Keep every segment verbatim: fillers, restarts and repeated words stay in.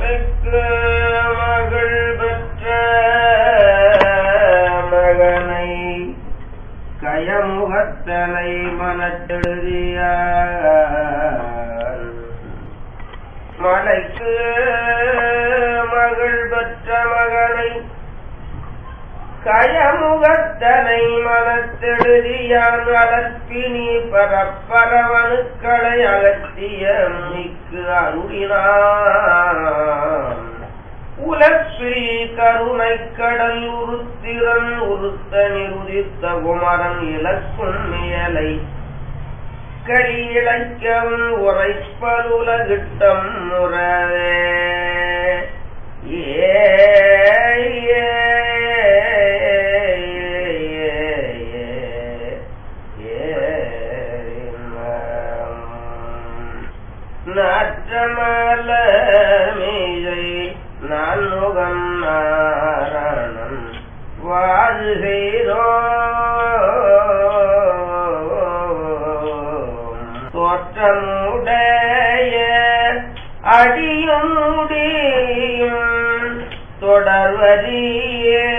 மலைக்கு மகள் பெற்ற மகனை கயமுகத்தலை மனத்தெழுதியார் மலைக்கு மகள் பெற்ற மகனை கயமுகத்தனை மனத்தெழுதியான் வளர்ப்பினி பரப்பரவனுக்களை அகற்றிய மிக்கு அருளினான் உலப்பி கருணை கடல் உருத்திரன் உருத்த நிருதித்த குமரன் இலக்கும் மேலை கலியிழைக்கவும் உரைப்பலுலகிட்டம் முறவே ஏ நாற்றமல மீதை நான் முகம் நாரணன் வாதுகிறோ தோற்றமுடைய அடியும் முடியும் தொடர்வதியே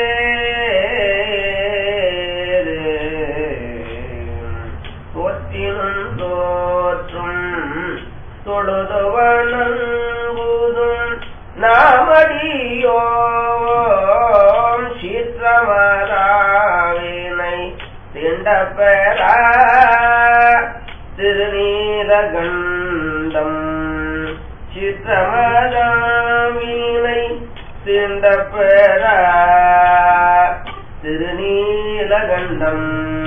தோற்றினும் தோற்றும் தொழுதுவனங்குதும் நாமடியோம் சீற்றமராவினை திண்டப்பெறா திருநீலகண்டம் சிற்றமராவினை திண்டப்பெறா திருநீலகண்டம்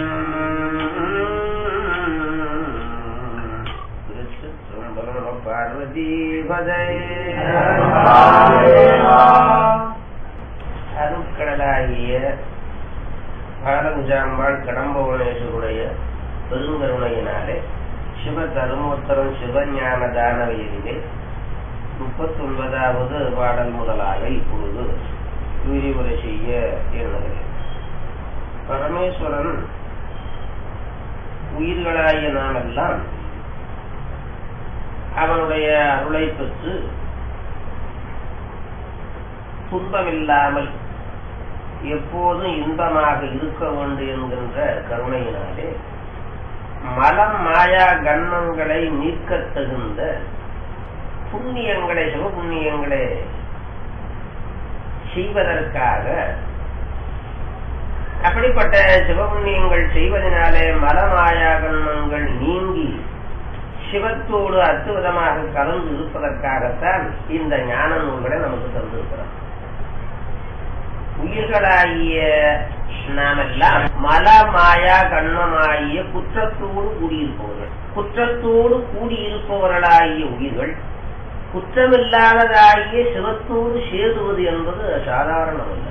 பார்வதி அருட்கடலாகிய பாலகுஜாம்பாள் கடம்பவனேஸ்வருடைய பெருங்கருணையினாலே சிவ தருமோத்தரம் சிவஞான தானவையிலே முப்பத்தி ஒன்பதாவது பாடல் முதலாக இப்பொழுது விரிவுரை செய்ய எண்ணுகிறேன். பரமேஸ்வரன் உயிர்களாகிய நாமெல்லாம் அவனுடைய அருளை பெற்று துன்பமில்லாமல் எப்போதும் இன்பமாக இருக்க வேண்டும் என்கின்ற கருணையினாலே மலம் மாயா கண்மங்களை நீக்க தகுந்த புண்ணியங்களை சிவ புண்ணியங்களை செய்வதற்காக அப்படிப்பட்ட சிவபுண்ணியங்கள் செய்வதனாலே மலமாயா கண்மங்கள் நீங்கி சிவத்தோடு அற்புதமாக கலந்து இருப்பதற்காகத்தான் இந்த ஞான நூல்களை நமக்கு தந்திருக்கிறார். உயிர்களாகிய நாமெல்லாம் மலமாயா கண்மமாகிய குற்றத்தோடு கூடியிருப்பவர்கள். குற்றத்தோடு கூடியிருப்பவர்களாகிய உயிர்கள் குற்றமில்லாததாகிய சிவத்தோடு சேருவது என்பது சாதாரணமல்ல.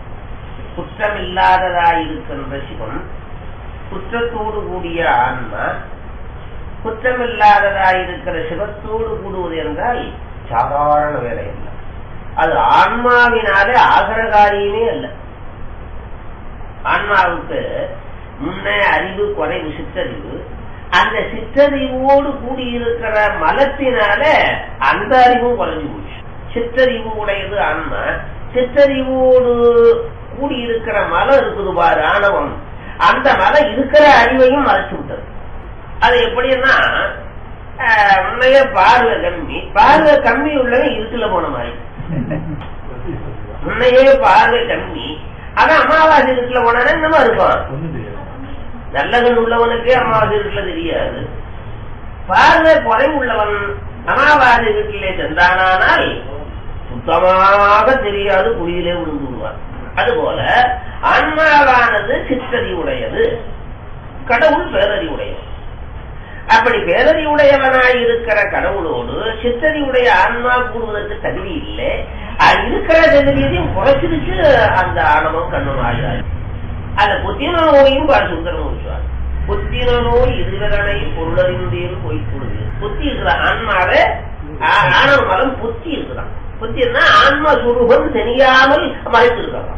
குற்றமில்லாததாயிருக்கின்ற சிவம், குற்றத்தோடு கூடிய ஆன்மா, குற்றமில்லாததாயிருக்கிற சிவத்தோடு கூடுவது என்றால் சாதாரண வேலை அல்ல. அது ஆன்மாவினாலே ஆகிற காரியமே அல்ல. ஆன்மாவுக்கு முன்னே அறிவு குறைவு சிற்றறிவு, அந்த சிற்றறிவோடு கூடியிருக்கிற மலத்தினால அந்த அறிவும் குறைஞ்சு போச்சு. சிற்றறிவு உடையது ஆன்மா, சிற்றறிவோடு கூடியிருக்கிற மலம் இருக்குது பாரு ஆணவம், அந்த மலம் இருக்கிற அறிவையும் மறைச்சு விட்டது. அது எப்படின்னா முன்னைய பார்வை கம்மி, பார்வை கம்மி உள்ளவன் இருக்குல போன மாதிரி. முன்னையே பார்வை கம்மி, அதான் அமாவாசை இருக்குல போனா என்னமா இருக்கும். நல்லகன் உள்ளவனுக்கே அமாவாசை இருக்குல தெரியாது. பார்வை குறைவு உள்ளவன் அமாவாசை வீட்டிலே சென்றானால் சுத்தமாக தெரியாது, குழியிலே விழுந்து விடுவார். அதுபோல ஆன்மாவானது சிற்றறிவுடையது, கடவுள் பேரறிவுடையது. அப்படி பேரறிவுடையவனாய் இருக்கிற கடவுளோடு சிற்றறிவுடைய ஆன்மா கூடுவதற்கு தகுதி இல்லை. இருக்கிற தகுதியையும் குறைச்சிருச்சு அந்த ஆணவம் கண்ணும் ஆகிறார். அந்த புத்தின நோயும் பார் சுந்தரம் வச்சுவார். புத்தின நோய் இருவரனை பொருளறிந்தேன் போய்கூடுது. புத்தி இருக்கிற ஆன்மாவே ஆணவ மலம் புத்தி இருக்குதான். புத்தினா ஆன்மா சுரூபம் தெரியாமல் மறைத்திருக்கலாம்,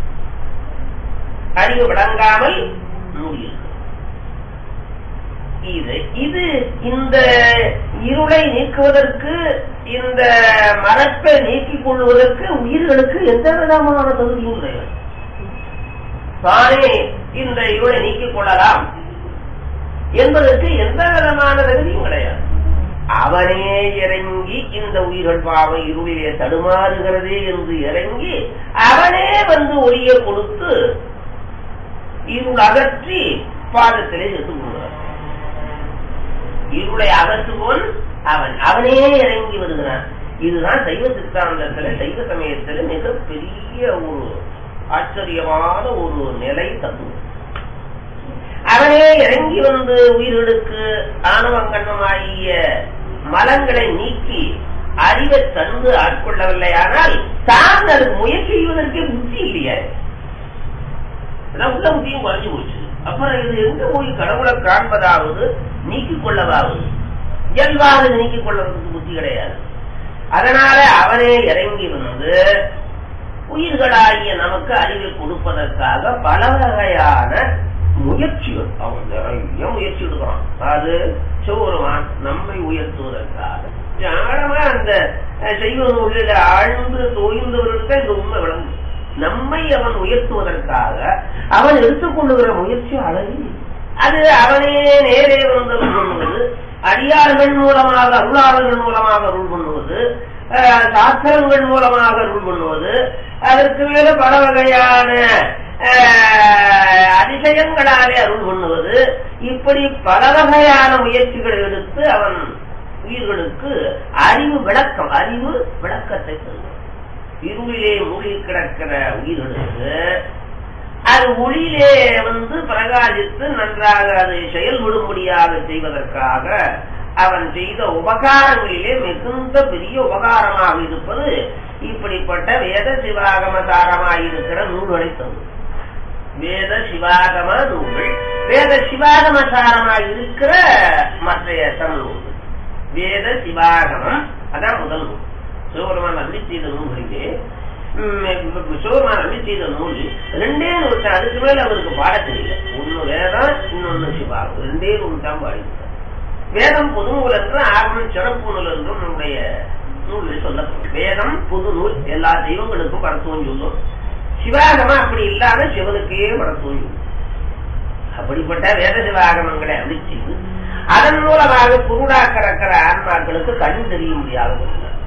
அறிவு விளங்காமல் மூடியிருக்கு. இது இது இந்த இருளை நீக்குவதற்கு இந்த மரத்தை நீக்கிக் கொள்வதற்கு உயிர்களுக்கு எந்த விதமான தகுதியும் கிடையாது. தானே இந்த இருளை நீக்கிக் கொள்ளலாம் என்பதற்கு எந்த விதமான தகுதியும் கிடையாது. அவனே இறங்கி இந்த உயிர்கள் பாவம் இருளிலே தடுமாறுகிறதே என்று இறங்கி அவனே வந்து ஒளியை கொடுத்து இருள் அகற்றி பாதத்திலே எடுத்துக் கொள்கிறார். இருளை அகற்றுவோன் அவன் அவனே இறங்கி வருகிறான். இதுதான் சைவ சித்தாந்தத்துல சைவ சமயத்துல மிகப்பெரிய ஒரு ஆச்சரியமான ஒரு நிலை தத்துவம். அவனே இறங்கி வந்து உயிர்களுக்கு ஆணவங்கண்ணமாகிய மலங்களை நீக்கி அறிவை தந்து ஆட்கொள்ளவில்லையானால் தான் அதுக்கு முயற்சி செய்வதற்கே புத்தி இல்லையா? உள்ள புத்தியும் குறைஞ்சு போச்சு. அப்புறம் இது எங்க போய் கடவுளை காண்பதாவது நீக்கிக் கொள்ளவாவது இயல்பாக நீக்கிக் கொள்வதற்கு புத்தி கிடையாது. அதனால அவனே இறங்கி வந்து உயிர்களாகிய நமக்கு அறிவை கொடுப்பதற்காக பல வகையான முயற்சிகள் அவன் நிறைய முயற்சி எடுக்கிறான். அது சிவபெருமான் நம்மை உயர்த்துவதற்காக ஆழமா அந்த செய்வ நூலில் ஆழ்ந்து தோய்ந்தவர்களுக்கு இந்த உண்மை விளங்கும். நம்மை அவன் உயர்த்துவதற்காக அவன் எடுத்துக்கொண்டுகிற முயற்சி அழகு. அது அவனே நேரே வந்து பண்ணுவது, அடியார்கள் மூலமாக அருளாளர்கள் மூலமாக அருள் பண்ணுவது, சாஸ்திரங்கள் மூலமாக அருள் பண்ணுவது, அதற்கு மேல பல வகையான அதிசயங்களாலே அருள் பண்ணுவது, இப்படி பல வகையான முயற்சிகள் எடுத்து அவன் உயிர்களுக்கு அறிவு விளக்கம் அறிவு விளக்கத்தை தருவான். இருளிலே மூழ்கி கிடக்கிற உயிர்களுக்கு அது ஒளியிலே வந்து பிரகாசித்து நன்றாக அதை செயல்படும்படியாக செய்வதற்காக அவன் செய்த உபகாரங்களிலே மிகுந்த பெரிய உபகாரமாக இருப்பது இப்படிப்பட்ட வேத சிவாகம சாரமாயிருக்கிற நூல்களை தரும். வேத சிவாகம நூல்கள், வேத சிவாகம சாரமாக இருக்கிற மற்றைய நூல்கள். வேத சிவாகமம் அதான் முதல் நூல். சிவபெருமான் அருளி செய்த நூல்களிலே சிவபெருமான் அருளி செய்த நூல் ரெண்டே நூல் தான். அதுக்கு மேல அவருக்கு பாட தெரியல. ஒன்னு வேதம், இன்னொன்னு சிவாகம். ரெண்டே நூல் தான் பாடிட்டார். வேதம் பொது நூல் என்றும் ஆகமம் சிறப்பு நூல் என்றும் நம்முடைய நூலில் சொல்லப்படும். வேதம் பொது நூல், எல்லா தெய்வங்களுக்கும் படத்துவம் சொல்லும். சிவாகமா அப்படி இல்லாத சிவனுக்கே படத்துவம் சொல்லும். அப்படிப்பட்ட வேத சிவாகமங்களை அப்படி செய்து அதன் மூலமாக குருடாக்கிற ஆன்மாக்களுக்கு கண் தெரிய முடியாது.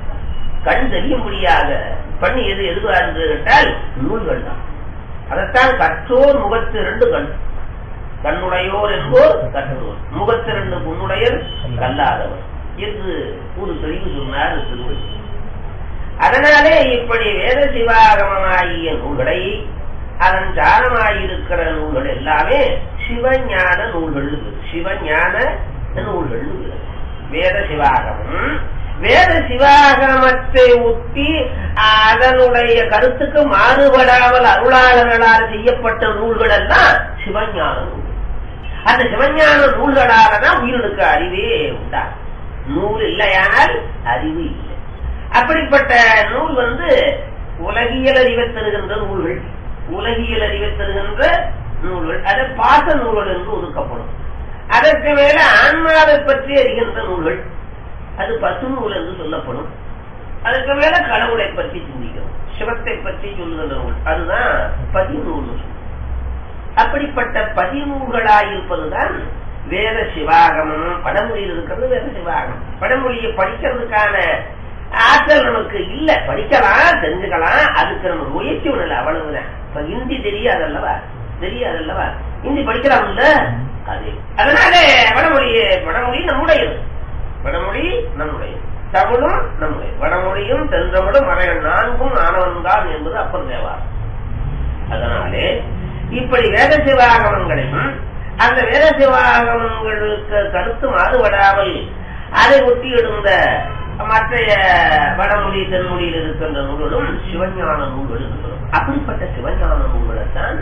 கண் தெரிய முடியாத பண்ணி எது எதுவா என்று கேட்டால் நூல்கள் தான். அதைத்தான் கற்றோர் முகத்து இரண்டு கண், கண்ணுடையோர் என்போர் கற்றோர், முகத்து இரண்டு முன்னுடையர் கல்லாதவர் என்று ஒரு தெளிவு சொன்னார் திருவள்ளுவர். அதனாலே இப்படி வேத சிவாகமமாகிய நூல்களை அதன் சாரமாயிருக்கிற நூல்கள் எல்லாமே சிவஞான நூல்கள். சிவஞான நூல்கள் வேத சிவாகமம். வேத சிவாகமத்தை ஒட்டி அதனுடைய கருத்துக்கு மாறுபடாமல் அருளாளர்களால் செய்யப்பட்ட நூல்கள் எல்லாம் சிவஞான நூல்கள். அந்த சிவஞான நூல்களால தான் உயிருக்கு அறிவே உண்டா. நூல் இல்லையானால் அறிவு இல்லை. அப்படிப்பட்ட நூல் வந்து உலகியல் அறிவை தருகின்ற நூல்கள். உலகியல் அறிவை தருகின்ற நூல்கள் அது பாச நூல்கள் என்று ஒதுக்கப்படும். அதற்கு மேல ஆன்மாவை பற்றி அறிகின்ற நூல்கள் அது பசு நூல் என்று சொல்லப்படும். அதுக்கு மேல கடவுளை பற்றி சிந்திக்கணும், சிவத்தை பற்றி சொல்லுகின்ற நூல் அதுதான் பதிநூல். அப்படிப்பட்ட பதிநூல்களாயிருப்பதுதான் வேத சிவாகமம். படமொழியில் இருக்கிறது வேத சிவாகமம். படமொழியை படிக்கிறதுக்கான ஆற்றல் நமக்கு இல்ல. படிக்கலாம், தெரிஞ்சுக்கலாம், அதுக்கு நம்ம முயற்சி ஒண்ணு அவ்வளவுதான். இப்ப ஹிந்தி தெரியாதல்லவா தெரியாதல்லவா ஹிந்தி படிக்கலாம் இல்ல அது. அதனால வடமொழி வடமொழி நம்முடையது. வடமொழி நம்முடையது, தமிழும் நம்முடைய. வடமொழியும் தென்றமிழும் மறைய நான்கும் ஆனவன்தான் என்பது அப்பர் தேவார். அதனாலே இப்படி வேத சிவாகமங்களையும் அந்த வேத சிவாகமங்களுக்கு கருத்து மாறுபடாமல் அதை ஒட்டி எழுந்த மற்றைய வடமொழி தென்மொழியில் இருக்கின்ற நூல்களும் சிவஞான நூல்கள் இருக்கிறோம். அப்படிப்பட்ட சிவஞான நூல்களைத்தான்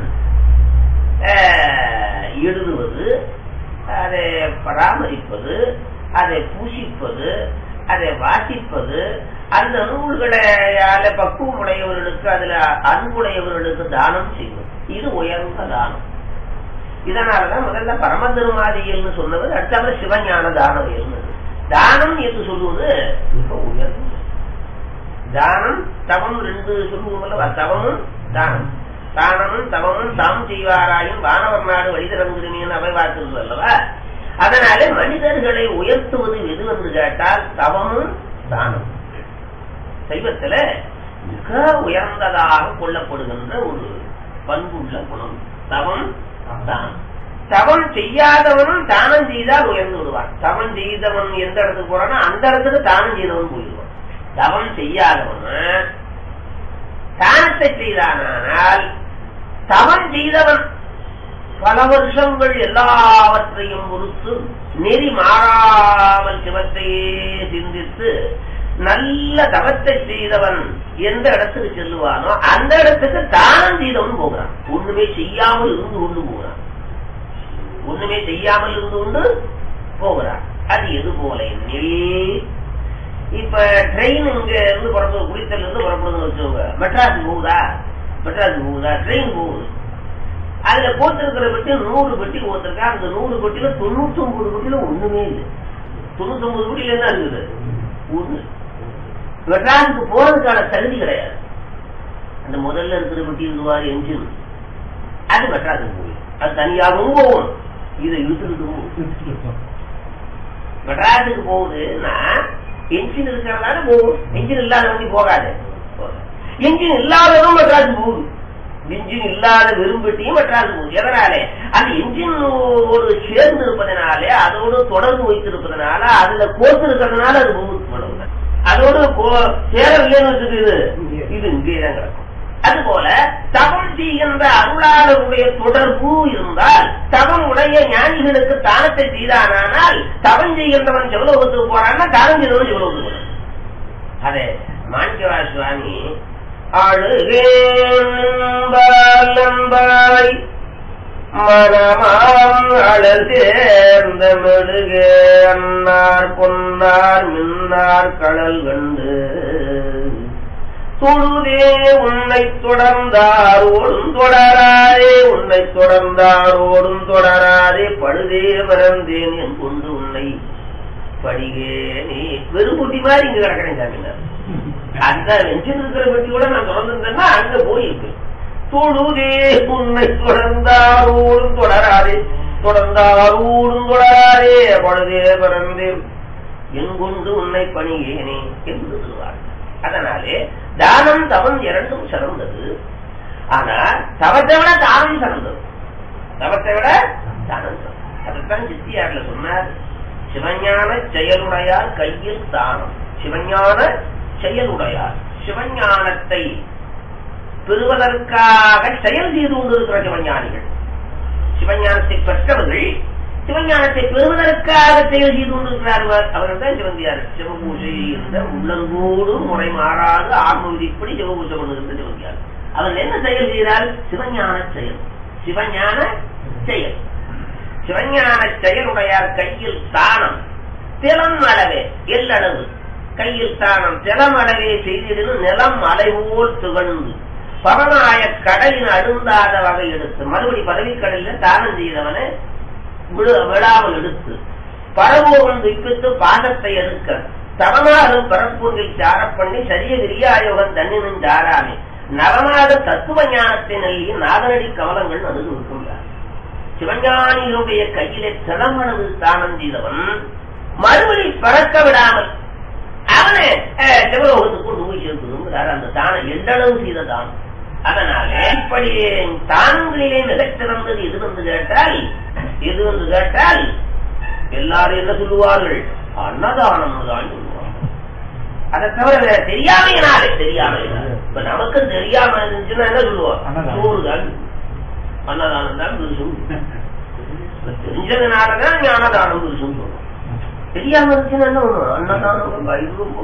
எழுதுவது, அதை பராமரிப்பது, அதை பூசிப்பது, அதை வாசிப்பது, அந்த நூல்களையால பக்குவம் உடையவர்களுக்கு அதுல அன்புடையவர்களுக்கு தானம் செய்வது. இது உயர்ந்த தானம். இதனாலதான் முதல்ல பரம திருமாதியல்னு சொன்னவர், அடுத்தவர் சிவஞான தானவியல். தானம் என்று சொல்லுவது மிக உயர்ந்த தானம் தவம் ரெண்டு சொல்லுவோம்ல, தவமும் தானம். தானமும் தவமும் தாம் செய்வாராயும் வானவர் நாடு வழிதரங்குதுன்னு அவை பார்க்கிறது அல்லவா. அதனாலே மனிதர்களை உயர்த்துவது எது என்று கேட்டால் தவமும் தானம். சைவத்துல மிக உயர்ந்ததாக கொள்ளப்படுகின்ற ஒரு பண்புள்ள குணம் தவம் தானம். தவம் செய்யாதவனும் தானம் செய்தால் உயர்ந்து விடுவான். தவம் செய்தவன் எந்த இடத்துக்கு போறானோ அந்த இடத்துக்கு தானம் செய்தவன் போயிடுவான். தவம் செய்யாதவன் தானத்தை செய்தானால் தவம் செய்தவன் பல வருஷங்கள் எல்லாவற்றையும் பொறுத்து நெறி மாறாமல் சிவத்தையே சிந்தித்து நல்ல தவத்தை செய்தவன் எந்த இடத்துக்கு செல்லுவானோ அந்த இடத்துக்கு தானம் செய்தவன் போகிறான். ஒண்ணுமே செய்யாமல் இருந்து கொண்டு போகிறான். ஒண்ணுமே செய்யாமல் இருந்து கொண்டு போகிறான். அது எது போல இப்ப ட்ரெயின் இங்க இருந்து புறப்படும், குளித்தல் இருந்து புறப்படுதுன்னு வச்சுக்கோங்க. மெட்ராஸ் போகுதா, மெட்ராஸ் போகுதா, ட்ரெயின் போகுது. அதுல போத்திருக்கிற பெட்டி நூறு பெட்டி போத்திருக்கா. அந்த நூறு பெட்டியில தொண்ணூத்தி ஒன்பது பெட்டியில ஒண்ணுமே இல்லை. தொண்ணூத்தி ஒன்பது பெட்டியில என்ன இருக்குது? ஒண்ணு. மெட்ராஸுக்கு போறதுக்கான தகுதி கிடையாது. அந்த முதல்ல இருக்கிற பெட்டி இருந்துவாரு என்ஜின், அது மெட்ராஸுக்கு போய் அது தனியாகவும் போகும். இதை இழுத்துக்கிட்டு போகும். மெட்ராஸுக்கு போகுதுன்னா என்ஜின் இருக்கிறதால போகும். என்ஜின் இல்லாத வண்டி போகாது. என்ஜின் இல்லாததும் மெட்ராஸுக்கு போகுது. என்ஜின் இல்லாத விரும்பட்டியும் மெட்ராஸுக்கு போகுது. எதனாலே? அந்த என்ஜின் ஒரு சேர்ந்து இருப்பதனாலே, அதோடு தொடர்பு வைத்திருப்பதனால, அதுல கோர்த்து இருக்கிறதுனால அது போகுது. அதோடு சேரவில்லைன்னு வச்சுக்குது, இது இங்கேதான் கிடக்கும். அதுபோல தவம் செய்கின்ற அருளாளருடைய தொடர்பு இருந்தால், தவம் உடைய ஞானிகளுக்கு தானத்தை செய்தானால், தவம் செய்கின்றவன் சிவலோகத்துக்கு போறான்னா தானம் செய்தவன் சிவலோகத்துக்கு போறான். அதே மாணிக்கவா சுவாமி அழுகேம்பாய் மனமாம் அழல் சேர்ந்த மெழுகே அன்னார் பொன்னார் மின்னார் கடல் கண்டு தொழுதே உன்னை தொடர்ந்தார் ஓடும் தொடராதே, உன்னை தொடர்ந்தார் ஓடும் தொடராதே, பழுதே மறந்தேன் என் கொண்டு உன்னை படிகேனே. வெறும் குட்டி மாதிரி இங்க கிடக்கிறேன் சாமினார். அந்த வெஞ்சில் இருக்கிற பெட்டி கூட நான் தொடர்ந்துருந்தேன்னா அங்க போயிருக்கு. தொழுதே உன்னை தொடர்ந்தார் ஓடும் தொடராதே, தொடர்ந்தார் ஓடும் தொடராதே, பழுதே மறந்தேன் என் கொண்டு உன்னை பணியேனே என்று சொல்வார். அதனாலே தானம் தவம் இரண்டும் சிறந்தது. ஆனா தவத்தை விட தானம் சிறந்தது. தவத்தை விட தானம் சிறந்தது. அதைத்தான் சித்தியார்ல சொன்னார். சிவஞான செயலுடையார் கையில் தானம். சிவஞான செயலுடையார், சிவஞானத்தை பெறுவதற்காக செயல் செய்து கொண்டிருக்கிற சிவஞானிகள், சிவஞானத்தை பெற்றவர்கள் சிவஞானத்தை பெறுவதற்காக செயல் செய்து கொண்டிருக்கிறார்கள். அவர்கள் தான் சிவந்தியார். சிவபூஜை என்ற உள்ளங்கோடு முறை மாறாது ஆன்ம விதிப்படி சிவபூஜை கொண்டிருந்த சிவந்தியார். அவர் என்ன செயல் செய்தால்? சிவஞான செயல். சிவஞான செயல். சிவஞான செயலுடையார் கையில் தானம் திலம் அளவே எல்லளவு. கையில் தானம் திலம் அளவே செய்திடும் நிலம் அலைவோல் துகழ்ந்து பவனாய கடலின் அழுந்தாத வகை எடுத்து, மறுபடி பதவிக்கடலில் தானம் செய்தவனை விழாமல் எடுத்து பரவோகன் விப்பித்து பாதத்தை எடுக்க தவனாரும் பரப்பொன்றில் சார பண்ணி சரிய விரியாயோகன் தன்னினும் சாராமே நவநாத தத்துவ ஞானத்தை நல்கி நாதனடி கமலங்கள் அனுபவிக்கின்றார். சிவஞானிகளுடைய கையிலே திறமனது தானம் செய்தவன் மறுபடி பறக்க விடாமல் அவனை சிவலோகத்துக்கு கொண்டு போய் சேர்க்கிறார். அந்த தானம் எந்தளவு செய்ததான். அதனால இப்படி தானங்களிலே மிகச்சிறந்தது எது வந்து கேட்டால் எது வந்து கேட்டால் எல்லாரும் என்ன சொல்லுவார்கள்? அன்னதானம் தான் சொல்லுவாங்க. அதை தவிர தெரியாமையினாலே தெரியாமையினால இப்ப நமக்கு தெரியாம இருந்துச்சுன்னா என்ன சொல்லுவோம்? சோறு தான், அன்னதானம் தான் புருஷம். தெரிஞ்சதுனாலதான் ஞானதானம் புருஷம் சொல்லுவோம். தெரியாம இருந்துச்சுன்னா என்ன பண்ணுவோம்? அன்னதானம் வயிறும்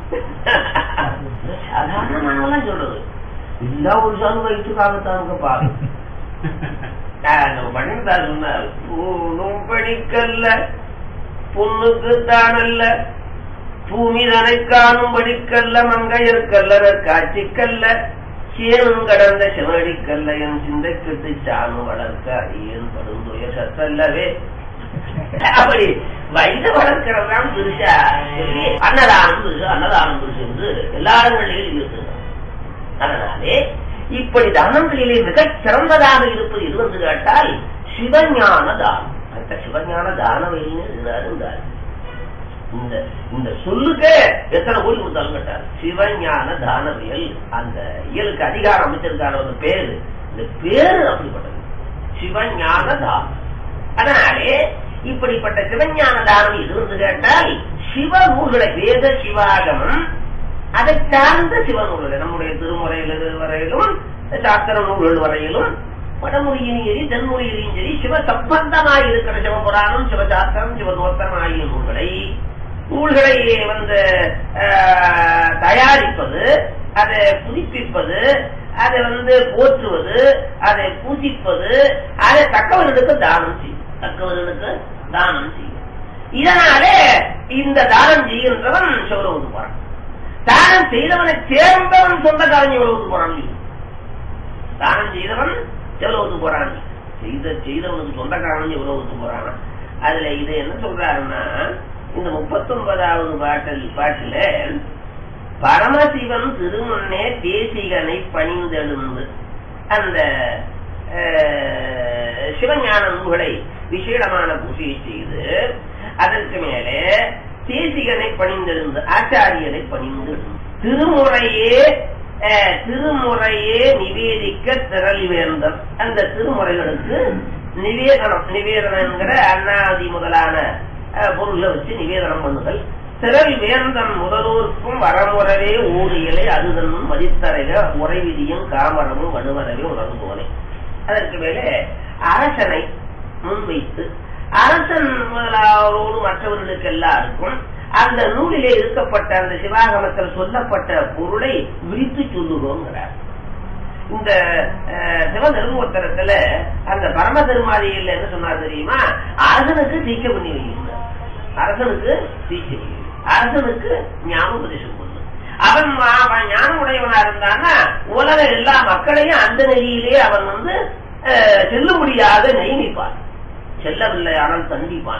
சாதாரணமானவெல்லாம் சொல்றது எல்லா புருஷாலும் வயிற்றுக்காகத்தானுங்க பாரு. பண்ணிருந்தார் சொன்னார், பூணும் படிக்கல்ல பொண்ணுக்கு தானல்ல பூமிதனை காணும் படிக்கல்ல மங்கையற்கல்ல காட்சிக்கல்ல சேனும் கடந்த சிவடிக்கல்ல என் சிந்தை கெட்டு சாணும் வளர்க்க அடியேன் படுந்துய சத்தல்லவே அப்படி வயது வளர்க்கிறதான் பெருசா சொல்லி அன்னதானம் பெருசு அன்னதானம் பெருசு என்று எல்லா இடங்களிலும் இருக்குது. அதனாலே இப்படி தானங்களிலே மிகச் சிறந்ததாக இருப்பது இது வந்து கேட்டால் சிவஞான தானம். அந்த சிவஞான தானம் இருந்தார். இந்த இந்த சொல்லுக்கு எத்தனை கோடி கொடுத்தாலும் கேட்டார். சிவஞான தானவியல் அந்த இயலுக்கு அதிகாரம் அமைச்சிருக்கான ஒரு பேரு. இந்த பேரு அப்படிப்பட்டது சிவஞான தானம். அதனாலே இப்படிப்பட்ட சிவஞான தானம் இது வந்து கேட்டால் சிவ நூல்களை வேத சிவாகமம் அதை சார்ந்த சிவ நூல்கள் நம்முடைய திருமுறையில் வரையிலும் சாஸ்திர நூல்கள் வரையிலும் வடமொழியிலும் சரி தென்மொழியிலும் சரி சிவ சம்பந்தமாய் இருக்கிற சிவபுராணம் சிவசாஸ்திரம் சிவதோத்திரம் ஆகிய நூல்களை நூல்களை வந்து தயாரிப்பது, அதை புதுப்பிப்பது, அதை வந்து போற்றுவது, அதை பூசிப்பது, அதை தக்கவர்களுக்கு தானம் செய்யும் தக்கவர்களுக்கு தானம் செய்யும். இதனாலே இந்த தானம் செய்கின்றவன் சிவலோகத்து போறான். தானம் செய்தவனை சேர்ந்தவன் சொந்தக்காரன் சிவலோகத்து போறான். தானம் செய்தவன் சிவலோகத்து போறான். செய்த செய்தவனுக்கு சொந்தக்காரன் சிவலோகத்து போறான். அதுல இது என்ன சொல்றாருன்னா, இந்த முப்பத்தி ஒன்பதாவது பாட்டில் பாட்டில பரமசிவன் திருமுன்னே தேசிகனை பணிந்தெழுந்து அந்த சிவஞான நூல்களை விசேடமான பூஜையை செய்து அதற்கு மேலே தேசிகனை பணிந்தெழுந்து ஆச்சாரியனை பணிந்து திருமுறையே திருமுறையே நிவேதிக்க திரள் வேந்தம். அந்த திருமுறைகளுக்கு நிவேதனம் நிவேதனம் என்கிற அண்ணாதி முதலான பொருளை வச்சு நிவேதனம் பண்ணுதல். திரள் வேந்தன் முதலோருக்கும் வரமுறவே ஊழியலை அதுதன்னும் மதித்தரைக உரை விதியும் காமரமும் வலுவரவே உணர்ந்தோனை. அதற்கு மேலே அரசனை முன்வைத்து அரசன் முதலாளரோடு மற்றவர்களுக்கு எல்லாருக்கும் அந்த நூலிலே இருக்கப்பட்ட அந்த சிவாகமத்தில் சொல்லப்பட்ட பொருளை விரித்து சொல்லுகிறோங்கிறார். இந்த சிவ நிர்மோத்தரத்துல அந்த பரம திருமாதியில் என்ன சொன்னார் தெரியுமா? அரசனுக்கு தீக்க பண்ணி வைக்கிறார். அரசனுக்கு தீக்க பண்ணி அரசனுக்கு ஞானோபதேசம் பண்ணு. அவன் ஞானம் உடையவனா இருந்தான்னா உலக எல்லா மக்களையும் அந்த நெறியிலே அவன் வந்து செல்லும்படியாக நியமிப்பான். செல்லவில்லை ஆனால் தண்டிப்பான்.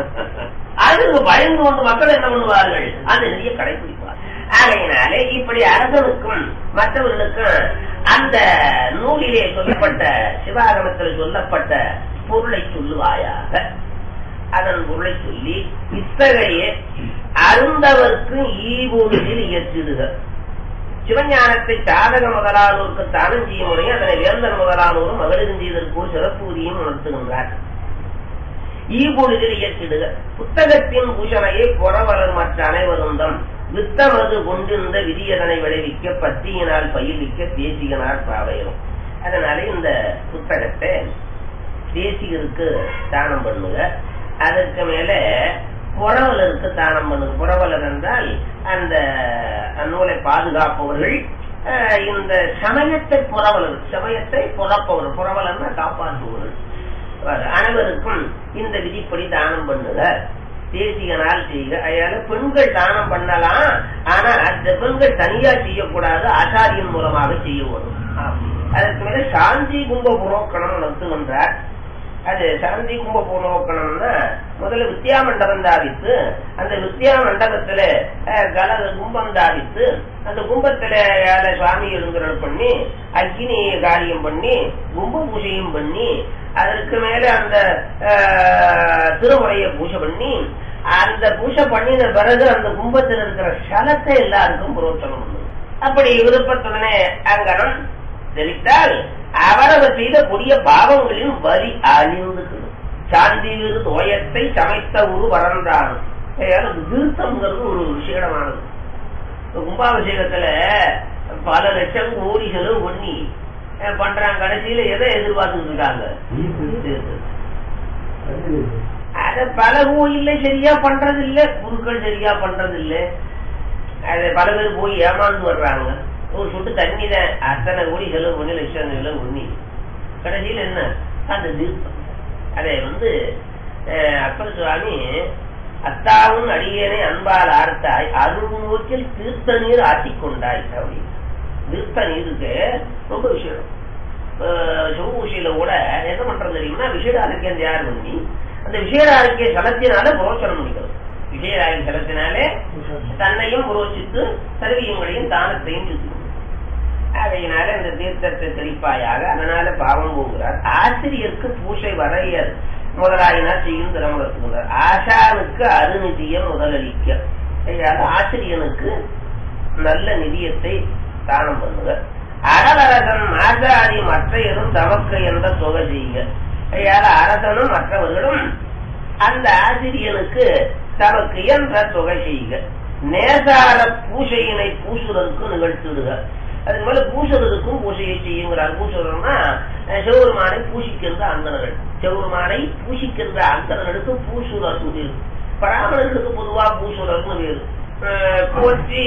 அதுக்கு பயந்து கொண்டு மக்கள் என்ன பண்ணுவார்கள்? அந்த நெறியை கடைபிடிப்பார். ஆகையினாலே இப்படி அரசனுக்கும் மற்றவர்களுக்கும் அந்த நூலிலே சொல்லப்பட்ட சிவாகமத்தில் சொல்லப்பட்ட பொருளை சொல்லுவாயாக. அதன் பொருளை சொல்லி இத்தகைய அருந்தவர்க்கு ஈவோடில் இயற்றிடுக. சிவஞானத்தை சாதக முதலானோருக்கு தானம் செய்ய முறையும் அதனை வேந்தன் முதலானோரும் மகளிரும் செய்தற்கு ஒரு சிறப்பூதியும் உணர்த்துகின்றார். ஈபொழுதில் இயற்றிடுக. புத்தகத்தின் பூஷணையை புறவலர் மற்ற அனைவருந்தம் வித்தமது கொண்டிருந்த விதியதனை விளைவிக்க பத்தியினால் பயிர்விக்க தேசிகனார் பாவையிலும். அதனால இந்த புத்தகத்தை தேசிகருக்கு தானம் பண்ணுங்க. அதற்கு மேல புறவலருக்கு தானம் பண்ணுங்க. புறவலர் என்றால் அந்த நூலை பாதுகாப்பவர்கள். இந்த சமயத்தை புறவலர், சமயத்தை புறப்பவர், புறவலர்னா காப்பாற்றுவர்கள். அனைவருக்கும் இந்த விதிப்படி தானம் பண்ணுங்க. தேசிகனால் செய்க. அதனால பெண்கள் தானம் பண்ணலாம். ஆனா அந்த பெண்கள் தனியா செய்யக்கூடாது, ஆச்சாரியன் மூலமாக செய்ய வரும். அதற்கு மேல சாந்தி கும்ப புரோக்கணம் நடத்துகின்றார். அது சாந்தி கும்ப புரோக்கணம்னா முதல்ல வித்யா மண்டபம் தாவித்து அந்த வித்யா மண்டபத்துல கல கும்பம் தாவித்து அந்த கும்பத்துல சுவாமி எழுந்துரல் பண்ணி அக்னி காரியம் பண்ணி கும்ப பூஜையும் பண்ணி அதற்கு மேல அந்த திருமுறையை பூஜை பண்ணி அந்த பூஜை பண்ணின பிறகு அந்த கும்பத்தில் இருக்கிற சலத்தை எல்லாருக்கும் புரோச்சனம் பண்ணும். அப்படி விருப்பத்துடனே அங்கனம் தெரிவித்தால் அவரவர் செய்த கொடிய பாவங்களின் வலி அணிந்துக்கணும். சாந்தி விரு தோயத்தை சமைத்த ஒரு வரன்றானும். திருத்தம்ங்கிறது ஒரு விஷயமானது. கும்பாபிஷேகத்துல பல லட்சம் கோடி செலவு பண்ணி பண்றாங்க. கடைசியில எதை எதிர்பார்த்துட்டு இருக்காங்க? அத பல கோயில்ல சரியா பண்றது இல்ல, குருக்கள் சரியா பண்றது இல்ல. அது பல பேர் போய் ஏமாந்து வர்றாங்க. ஒரு சொட்டு தண்ணியில அத்தனை கோடி செலவு பண்ணி லட்சம் செலவு பண்ணி கடைசியில் என்ன? அந்த தீர்த்தம். அதை வந்து அப்பர் சுவாமி அத்தாவும் அடியேனை அன்பால் ஆர்த்தாய் அருள் நோக்கில் தீர்த்த நீர் ஆட்டிக்கொண்டாய் அப்படி. தீர்த்த நீருக்கு ரொம்ப விஷயம். சிவபூஷையில கூட என்ன பண்றது தெரியுமா? விஷேடாதிக்கம் தயார் பண்ணி அந்த விஷயராகிய சலத்தினால புரோச்சனம் முடிக்கிறது. விஷயராகிய சலத்தினாலே தன்னையும் புரோச்சித்து சர்வியங்களையும் தானத்தையும் சுத்தி அதையினால இந்த தீர்த்தத்தை தெளிப்பாயாக, அதனால பாவம் போகிறார். ஆசிரியருக்கு பூசை வரையர் முதலாயினார் செய்யும் திறம் வளர்த்துகிறார். ஆசானுக்கு அருநிதியம் முதலளிக்க, ஆசிரியனுக்கு நல்ல நிதியத்தை தானம் பண்ணுவர். அடலரசன் ஆசாரி மற்றையரும் தமக்கு என்ற தொகை செய்ய, அரசனும் மற்றவர்களும் அந்த ஆசிரியனுக்கு தமக்கு என்ற தொகை செய்க. நேசார பூசையினை பூசுவதற்கு நிகழ்த்திடுக. அதுக்கு மேல பூசுறதுக்கும் பூசையை செய்யுங்கிறார். பூசுறதுன்னா செவ்வருமானை பூசிக்கின்ற அந்தனர்கள், செவ்வருமானை பூசிக்கின்ற அந்தனர்களுக்கு பூசுரர் வேறு, பராமணர்களுக்கு பொதுவா பூசுரர்னு வேறு. போற்றி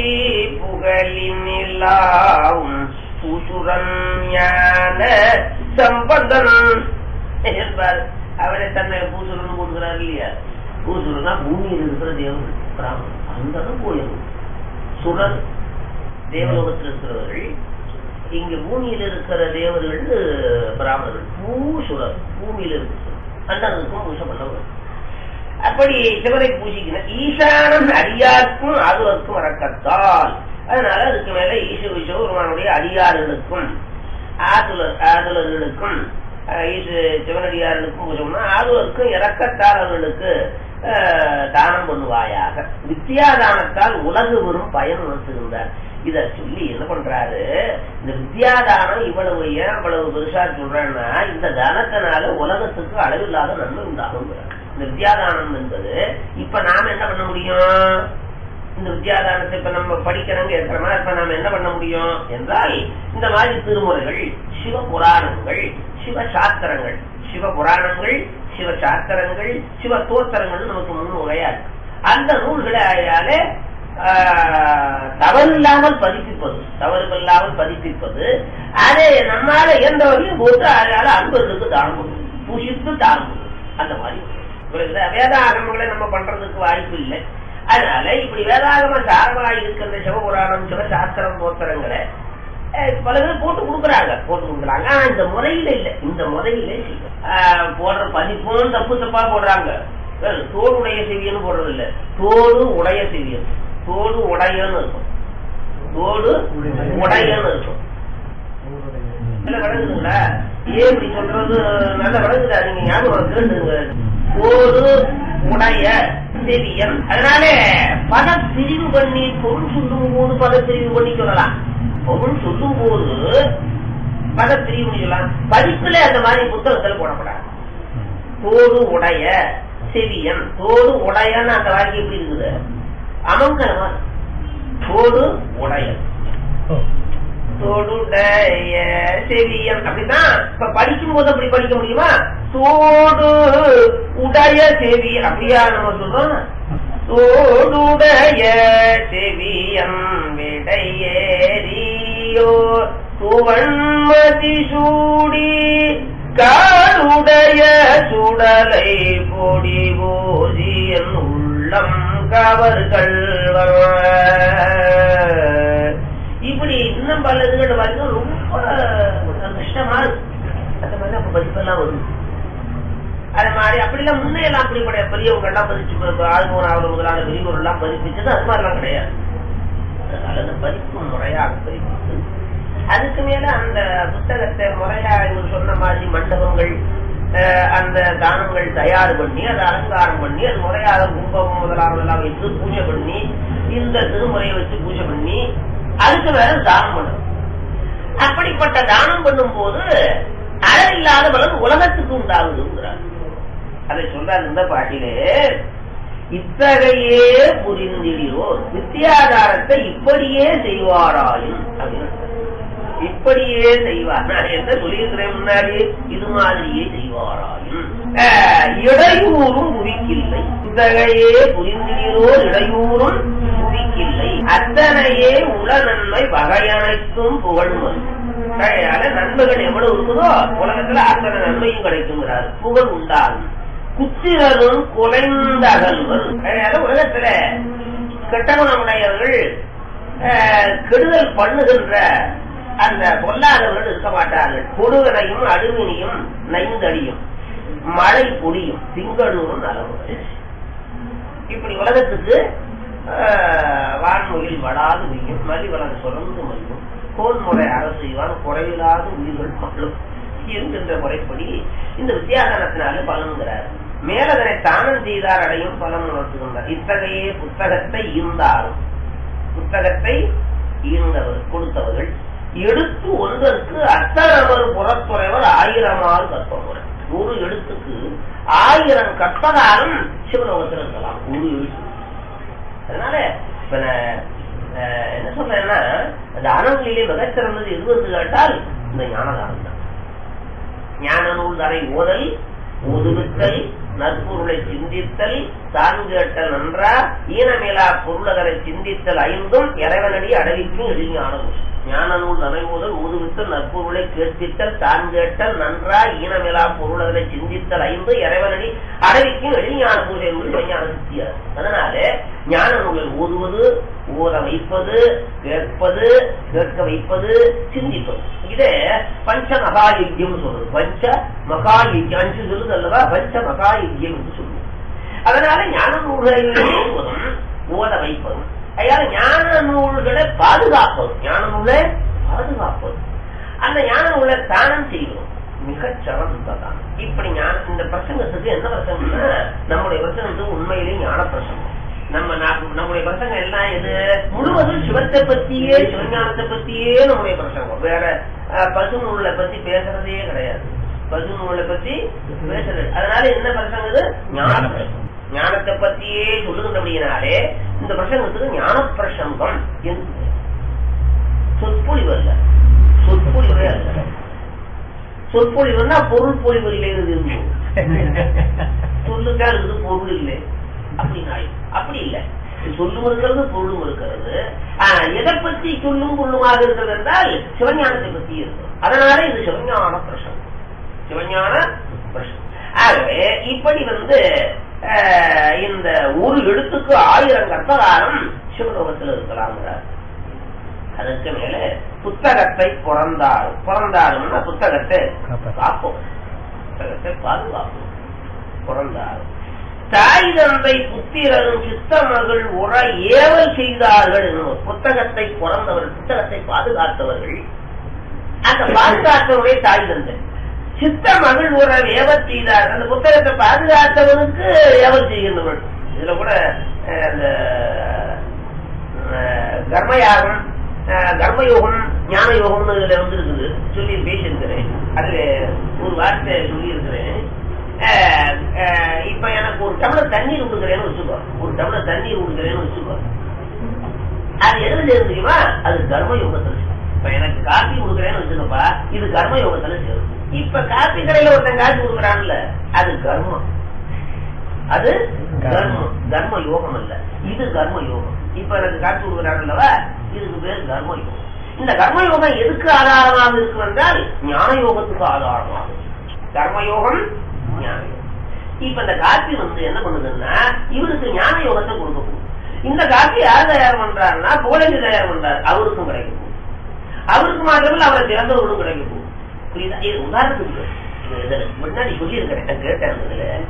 புகழினில்லாவும் பூசுரன் ஞான சம்பந்தன் என்பார். அவரை தன்னை பூசுரன் போடுகிறார் இல்லையா? பூசுரனா பூமியில் இருக்கிற தேவர்கள், பிராமணன் அந்தனும் போயிடும். சுரர் தேவலோகத்தில் இருக்கிறவர்கள், இங்க பூமியில் இருக்கிற தேவர்கள் பிராமணர்கள். பூசுரர் பூமியில் இருக்கிற அந்தனுக்கும் பூசம் பண்ணவர். அப்படி சிவனை பூசிக்கிற ஈசானம் அடியாருக்கும் ஆதுவருக்கும் வரக்கத்தால், அதனால அதுக்கு மேல ஈச சிவபெருமானுடைய அடியார்களுக்கும் ஆதுலர் ஆதுலர்களுக்கும் சிவனடியார்களுக்கும் பூசம்னா ஆதுவருக்கும் இறக்கத்தாளர்களுக்கு தானம் பண்ணுவாயாக. வித்தியாதானத்தால் உலகு வரும் பயன் உணர்த்துகின்றார். இத சொல்லி என்ன பண்றாரு, இந்த வித்தியாதானம் இவ்வளவு ஏன் அவ்வளவு பெருசா சொல்றேன்னா, இந்த தானத்தினால உலகத்துக்கு அளவில்லாத நன்மை உண்டாகும். இந்த வித்தியாதானம் என்பது இப்ப நாம என்ன பண்ண முடியும்? இந்த வித்தியாதானத்தை இப்ப நம்ம படிக்கிறவங்க இருக்கிறோமா, இப்ப நாம என்ன பண்ண முடியும் என்றால், இந்த மாதிரி திருமுறைகள், சிவ புராணங்கள், சிவ சாஸ்திரங்கள், சிவ புராணங்கள், சிவ சாஸ்திரங்கள், சிவ தோத்திரங்கள் நமக்கு முன் உரையா இருக்கு. அந்த நூல்களை ஆயாலே தவறில்லாமல் பதிப்பிப்பது, தவறுமில்லாமல் பதிப்பிப்பது, அதை நம்மால எந்த வகையும் போட்டு அதனால அன்பர்களுக்கு தானம் பண்ணும், பூஷித்து தானம் பண்ணும். அந்த மாதிரி வேதாகமங்களை நம்ம பண்றதுக்கு வாய்ப்பு இல்லை. அதனால இப்படி வேதாகம சாரமாக இருக்கின்ற சிவபுராணம், சிவசாஸ்திரம், தோத்திரங்களை பல பேர் போட்டு கொடுக்குறாங்க போட்டு கொடுக்குறாங்க ஆனா இந்த முறையில இல்ல. இந்த முறையில போடுற பதிப்பும் தப்பு தப்பா போடுறாங்க. தோடு உடைய செவியன்னு போடுறது இல்ல, தோடு உடைய செவியன், தோடு உடையன்னு இருக்கும், தோடு உடையன்னு இருக்கும். விளங்குதுங்களா? ஏன் இப்படி சொல்றது நல்ல விளங்குதா? நீங்க ஞாபகம் கேட்டுங்க. தோடு உடைய செவியன். அதனால பத பிரிவு பண்ணி பொருள் சொல்லும் போது பத பிரிவு பண்ணி சொல்லலாம். பொருள் சொல்லும் போது பத பிரிவு சொல்லலாம். பதிப்புல அந்த மாதிரி புத்தகத்துல போடப்படாது. தோடு உடைய செவியன், தோடு உடையன்னு அந்த வார்த்தை எப்படி இருக்குது? அமங்கலமா தோடு உடையன், தோடுடைய செவியன். அப்படிதான் இப்ப படிக்கும் போது அப்படி படிக்க முடியுமா? தோடு உடைய செவியன் அப்படியா நம்ம சொல்றோம்? தோடுடைய செவியன் விடையேறியோ துவன்மதி சூடி காடுடைய சுடலை பொடி போதியன் உள்ளம் கவர்கள். இப்படி இன்னும் பல இதுகள் வந்து ரொம்ப கஷ்டமா இருக்கு. அந்த மாதிரி அப்ப பதிப்பெல்லாம் வருது. அது மாதிரி அப்படிலாம் முன்னையெல்லாம் அப்படி கிடையாது. பெரியவங்க எல்லாம் பதிச்சு ஆழ்மூனாவது முதலான பெரியவர்கள் எல்லாம் பதிப்பிச்சது அது மாதிரிலாம் கிடையாது. அதனால அந்த பதிப்பு முறையாக பதிப்பிச்சு அதுக்கு மேல அந்த புத்தகத்தை முறையா இவர் சொன்ன மாதிரி மண்டபங்கள், அந்த தானங்கள் தயார் பண்ணி அதை அலங்காரம் பண்ணி அது முறையாக கும்பம் முதலானதெல்லாம் வைத்து பூஜை பண்ணி இந்த திருமுறையை வச்சு பூஜை பண்ணி அதுக்கு மேல தானம் பண்ணணும். அப்படிப்பட்ட தானம் பண்ணும் போது அளவில்லாத பலன் உலகத்துக்கு உண்டாகுதுங்கிறார். அதை சொல்றார் இந்த பாட்டிலே. இத்தகையே புரிந்திடியோர் வித்தியாதாரத்தை இப்படியே செய்வாராயும் அப்படின்னு இப்படியே செய்வார். நான் என்ன சொல்லியிருக்கிறேன் முன்னாடி, இது மாதிரியே செய்வாராயும் இடையூறும் புவிக்கில்லை. இத்தகையே புரிந்திடியோர் இடையூறும் புவிக்கில்லை. அத்தனையே உல நன்மை வகையனைத்தும் புகழ்மது. நன்மைகள் எவ்வளவு இருக்குதோ உலகத்துல அத்தனை நன்மையும் கிடைக்குங்கிறார். புகழ் உண்டாகும். குத்திரரும் குலைந்த அகல்வர். உலகத்துல கெட்ட குணமுடையவர்கள் கெடுதல் பண்ணுகின்ற அந்த பொல்லாதவர்கள் இருக்க மாட்டார்கள். கொடுகனையும் அடுவினியும் நைந்தடியும் மழை பொழியும் திங்களூரும் நலமுறை. இப்படி உலகத்துக்கு வான்மொழியில் வடாது உரியும் மலிவளன் சுரந்து மலியும் கோன்முறை அரசு இவான் குறையில்லாத உயிர்கள் மகளும் என்கின்ற முறைப்படி இந்த வித்தியாசனத்தினால பலனுங்கிறார். மேலதனை தானம் செய்தார் அடையும் பலன் உணர்த்துகின்றார். இத்தகைய புத்தகத்தை ஈந்தாலும் புத்தகத்தை ஈந்தவர் கொடுத்தவர்கள் எடுத்து ஒன்றற்கு அத்தனவர் புறத்துறைவர் ஆயிரமால் கற்பமுறை. ஒரு எழுத்துக்கு ஆயிரம் கற்பதாலும் சிவலோகத்தில் இருக்கலாம் ஒரு எழுத்து. அதனால இப்ப என்ன சொல்றேன்னா அந்த அறநிலையிலே மிகச்சிறந்தது எது வந்து கேட்டால் இந்த ஞானதானம் தான். ஞான நூல் தரை ஓதல் ஓதுவித்தல் நற்பொருளை சிந்தித்தல் தான் கேட்டல் நன்றா ஈனமேலா பொருளகரை சிந்தித்தல் ஐந்தும் இறைவனடி அடவிக்கும் எளிஞான ஞான நூல் தரை ஓதல் ஓதுவித்தல் நற்பொருளை கேட்பித்தல் தான் கேட்டல் நன்றா ஈனமேலா பொருளகரை சிந்தித்தல் ஐந்து இறைவனடி அடவிக்கும் எளிஞான பூஜை என்பது ஞான சித்தியார். அதனால ஞான நூலில் ஓதுவது ஓத வைப்பது கேட்பது கேட்க வைப்பது சிந்திப்பது இதே பஞ்ச மகாயுக்கியம் சொல்றது. பஞ்ச மகாயுக்கியம் அஞ்சு சொல்லுது அல்லவா, பஞ்ச மகாயுக்கியம் என்று சொல்லுது. அதனால ஞான நூல்களை ஓதுவதும் ஓத வைப்பதும் அதாவது ஞான நூல்களை பாதுகாப்பது ஞான நூலை பாதுகாப்பது அந்த ஞான நூலை தானம் செய்வதும் மிகச் சிறந்ததான். இப்படி ஞான இந்த பிரசங்கத்துக்கு என்ன பிரசங்கம்னா நம்முடைய பிரசங்கத்துக்கு உண்மையிலே ஞான பிரசங்கம். நம்ம நம்முடைய பிரசங்கம் எல்லாம் எது முழுவதும் சிவத்தை பத்தியே சிவஞானத்தை பத்தியே நம்முடைய பிரசங்கம். வேற பசு நூலை பத்தி பேசுறதே கிடையாது. பசு நூலை பத்தி பேசுறது. அதனால என்ன பிரசங்கம்? ஞான பிரசங்கம். ஞானத்தை பத்தியே சொல்லுகின்றபடியினாலே இந்த பிரசங்கத்துக்கு ஞான பிரசங்கம் என்று சொற்பொழிவு அல்ல. சொற்பொழிவே அல்ல. சொற்பொழிவுன்னா பொருள் பொழிவு இல்லைன்னு சொல்லுக்கா இருக்குது பொருள் இல்லை அப்படின்னா அப்படி இல்லை. சொல்லும் இருக்கிறது பொருளும் இருக்கிறது. எதை பற்றி சொல்லும் பொருளுமாக இருக்கிறது என்றால் சிவஞானத்தை பற்றி இருக்கிறது. அதனால இது சிவஞான பிரசங்கம். சிவஞான பிரசங்கம். ஆகவே இப்படி வந்து இந்த ஒரு எழுத்துக்கு ஆயிரம் கற்பகாரம் சிவலோகத்தில் இருக்கலாம். அதற்கு மேல புத்தகத்தை பிறந்தாலும் பிறந்தாலும் புத்தகத்தை காப்போம், புத்தகத்தை பாதுகாப்போம். பிறந்தாலும் தாய் தந்தை புத்திரரும் சித்த மகள் உற ஏவல் செய்தார்கள் என்னும் புத்தகத்தை பிறந்தவர்கள் புத்தகத்தை பாதுகாத்தவர்கள் அந்த பாதுகாத்தவருடைய தாய் தந்தை சித்த மகள் உற ஏவல் செய்தார்கள். அந்த புத்தகத்தை பாதுகாத்தவனுக்கு ஏவல் செய்கின்றவர்கள். இதுல கூட அந்த கர்மயாகம் கர்மயோகம் ஞான யோகம் இதுல வந்து இருக்குது சொல்லி பேசியிருக்கிறேன். அதுல ஒரு வார்த்தை சொல்லி இருக்கிறேன். இப்ப எனக்கு ஒரு டம்ளர் தண்ணீர் கொடுக்குறேன்னு வச்சுக்கோ, ஒரு டம்ளர் தண்ணீர் கொடுக்குறேன்னு வச்சுக்கோ, அது எதுல சேரும் தெரியுமா? அது கர்ம யோகத்துல. இப்ப எனக்கு காப்பி கொடுக்குறேன்னு வச்சுக்கப்பா, இது கர்ம யோகத்துல சேரும். இப்ப காப்பி கடையில ஒருத்தன் காப்பி கொடுக்குறான்ல, அது கர்மம். அது கர்மம், கர்ம யோகம் அல்ல, இது கர்ம யோகம். இப்ப எனக்கு காப்பி கொடுக்குறாங்கல்லவா, இதுக்கு பேர் கர்ம யோகம். இந்த கர்ம யோகம் எதுக்கு ஆதாரமாக இருக்கும் என்றால் ஞான யோகத்துக்கு ஆதாரமாகும். கர்மயோகம் ஞான யோகம். இப்ப இந்த காப்பி வந்து என்ன பண்ணுதுன்னா இவருக்கு ஞான யோகத்தை கொடுக்க போகுது. இந்த காப்பி யார் தயார் பண்றாருன்னா புகழேந்தி தயார் பண்றாரு, அவருக்கும் கிடைக்க போகுது. அவருக்கு மாத்திரமில்ல அவரை திறந்தவர்களும் கிடைக்க போகுது. புரியுதா? இது உதாரணத்துக்கு முன்னாடி சொல்லி இருக்கிறேன், கேட்டேன்.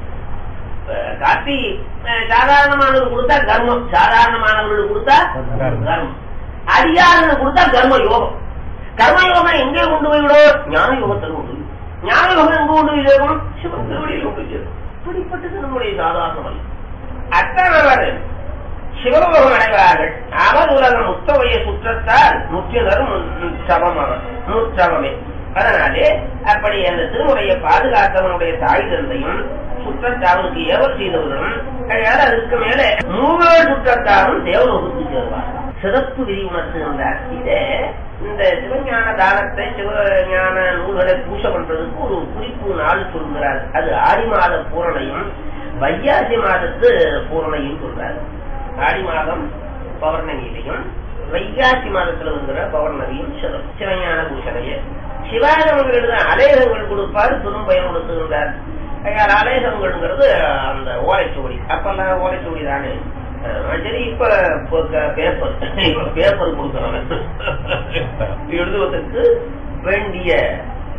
காப்பி சாதாரணமானவர்கள் கொடுத்தா கர்மம், சாதாரணமானவர்களுக்கு கொடுத்தா கர்மம், அதிகாரம் கொடுத்தா கர்ம யோகம். கர்ம யோகம் எங்கே கொண்டு போய்விடும்? ஞான யோகத்தில் கொண்டு போய். ஞான யோகம் எங்கு கொண்டு போய் சேரும்? சிவன் திருவடியில் கொண்டு சேரும். இப்படிப்பட்டது நம்முடைய சாதாரணம் அல்ல. அத்தனவர் சிவலோகம் அடைவார்கள். அவர் உலகம் முத்தவைய சுற்றத்தால் முற்றினரும் முற்றமே. அதனாலே அப்படி அந்த திருமுறையை பாதுகாத்தவனுடைய தாய் தந்தையும் சுற்றத்தாருக்கு ஏவல் செய்தவர்களும் கிடையாது. அதுக்கு மேல மூவர் சுற்றத்தாரும் தேவலோகத்துக்கு சேருவார். சிறப்பு விதி உணர்த்துகின்றார். இதே இந்த சிவஞான தானத்தை சிவஞான நூல்களை பூச பண்றதுக்கு ஒரு குறிப்பு நாள் சொல்கிறார். அது ஆடி மாத பூரணையும் வையாசி மாதத்து பூரணையும் சொல்றாரு. ஆடி மாதம் பௌர்ணமியிலையும் வைகாசி மாதத்துல வந்துற பௌர்ணமியும் சிவஞான பூஷணைய சிவாகமங்கள் எழுத அலேகங்கள் கொடுப்பாரு, பெரும் பயன் கொடுத்துகின்றார். அலேகங்கள்ங்கிறது அந்த ஓலைச்சுவடி, அப்பெல்லாம் ஓலைச்சுவடி தானே. சரி, இப்ப பேப்பர் பேப்பர் கொடுக்கறாங்க எழுதுவதற்கு வேண்டிய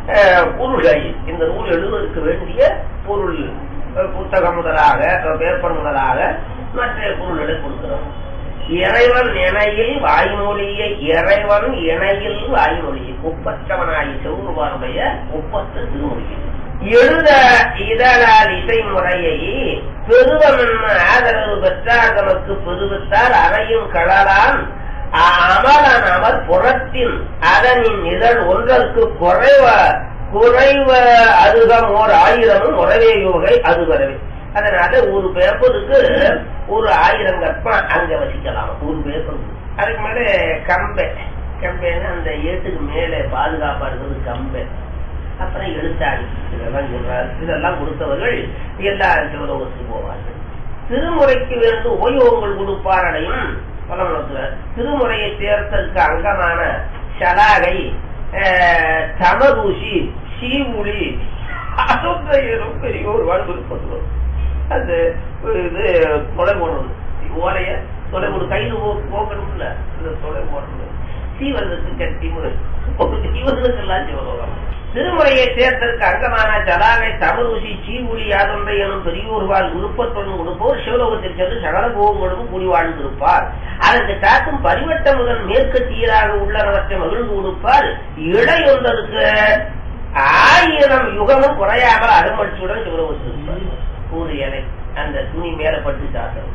பொருள்கள் இந்த நூல் எழுதுவதற்கு வேண்டிய பொருள் புத்தகம் முதலாக பேப்பர் முதலாக மற்ற பொருள்களை கொடுக்கிறோம். இறைவன் இணையில் வாய்மொழியை இறைவன் இணையில் வாய்மொழியை ஒப்பற்றவனாய் சிவபெருமானுடைய ஒப்பற்ற திருமொழியை எழுத இதழால் இசை முறையை பெருவன் ஆதரவு பெற்றார் தமக்கு பெருவித்தார் அறையும் கடலான் அமரன் அவர் புறத்தின் அதனின் இதழ் ஒன்றற்கு குறைவ குறைவ அதுகம் ஓர் ஆயிரமும் உறவே யோகை அது வரவே. அதனால ஒரு பேப்பருக்கு ஒரு ஆயிரம் கற்பம் அங்க வசிக்கலாம் ஒரு பேப்பருக்கு. அதுக்கு மேல கம்பை கம்பைன்னு அந்த ஏட்டுக்கு மேலே பாதுகாப்பா இருக்கிறது கம்பை. அப்புறம் எழுத்தாடி இதெல்லாம் சொல்றாரு. இதெல்லாம் கொடுத்தவர்கள் எல்லா சிவலோகத்துக்கு போவார்கள். திருமுறைக்கு வேண்டு உபயோகங்கள் கொடுப்பார் அடையும் பலமுறை திருமுறையை சேர்த்ததுக்கு அங்கமான சலாகை தமதூசி சீவுளி அசோத்தையும் பெரிய ஒரு வாழ் விருப்பத்துள்ளது. அது இது தொலை போடணும் ஓலைய தொலை போடு கைது போக்கணும்ல இந்த தொலை போடணும் சீவனுக்கு கட்டி முறை சீவனுக்கெல்லாம் சிவலோகம். திருமுறையை சேர்த்ததற்கு அங்கமான ஜலாகை தமருசி சீவுளி யாதொன்றை எனும் பெரியோர்வாள் விருப்பத்துடன் கொடுப்போர் சிவலோகத்தில் சென்று சகல போகங்களும் கூடி வாழ்ந்திருப்பார். அதற்கு காக்கும் பரிவட்ட முதல் மேற்கத்தியராக உள்ளனவற்றை மகிழ்ந்து கொடுப்பார். இடையொன்றதுக்கு ஆயிரம் யுகமும் குறையாமல் அருமட்சியுடன் சிவலோகத்தில் இருப்பார். ஒரு இலை அந்த துணி மேலப்பட்டு சாத்தம்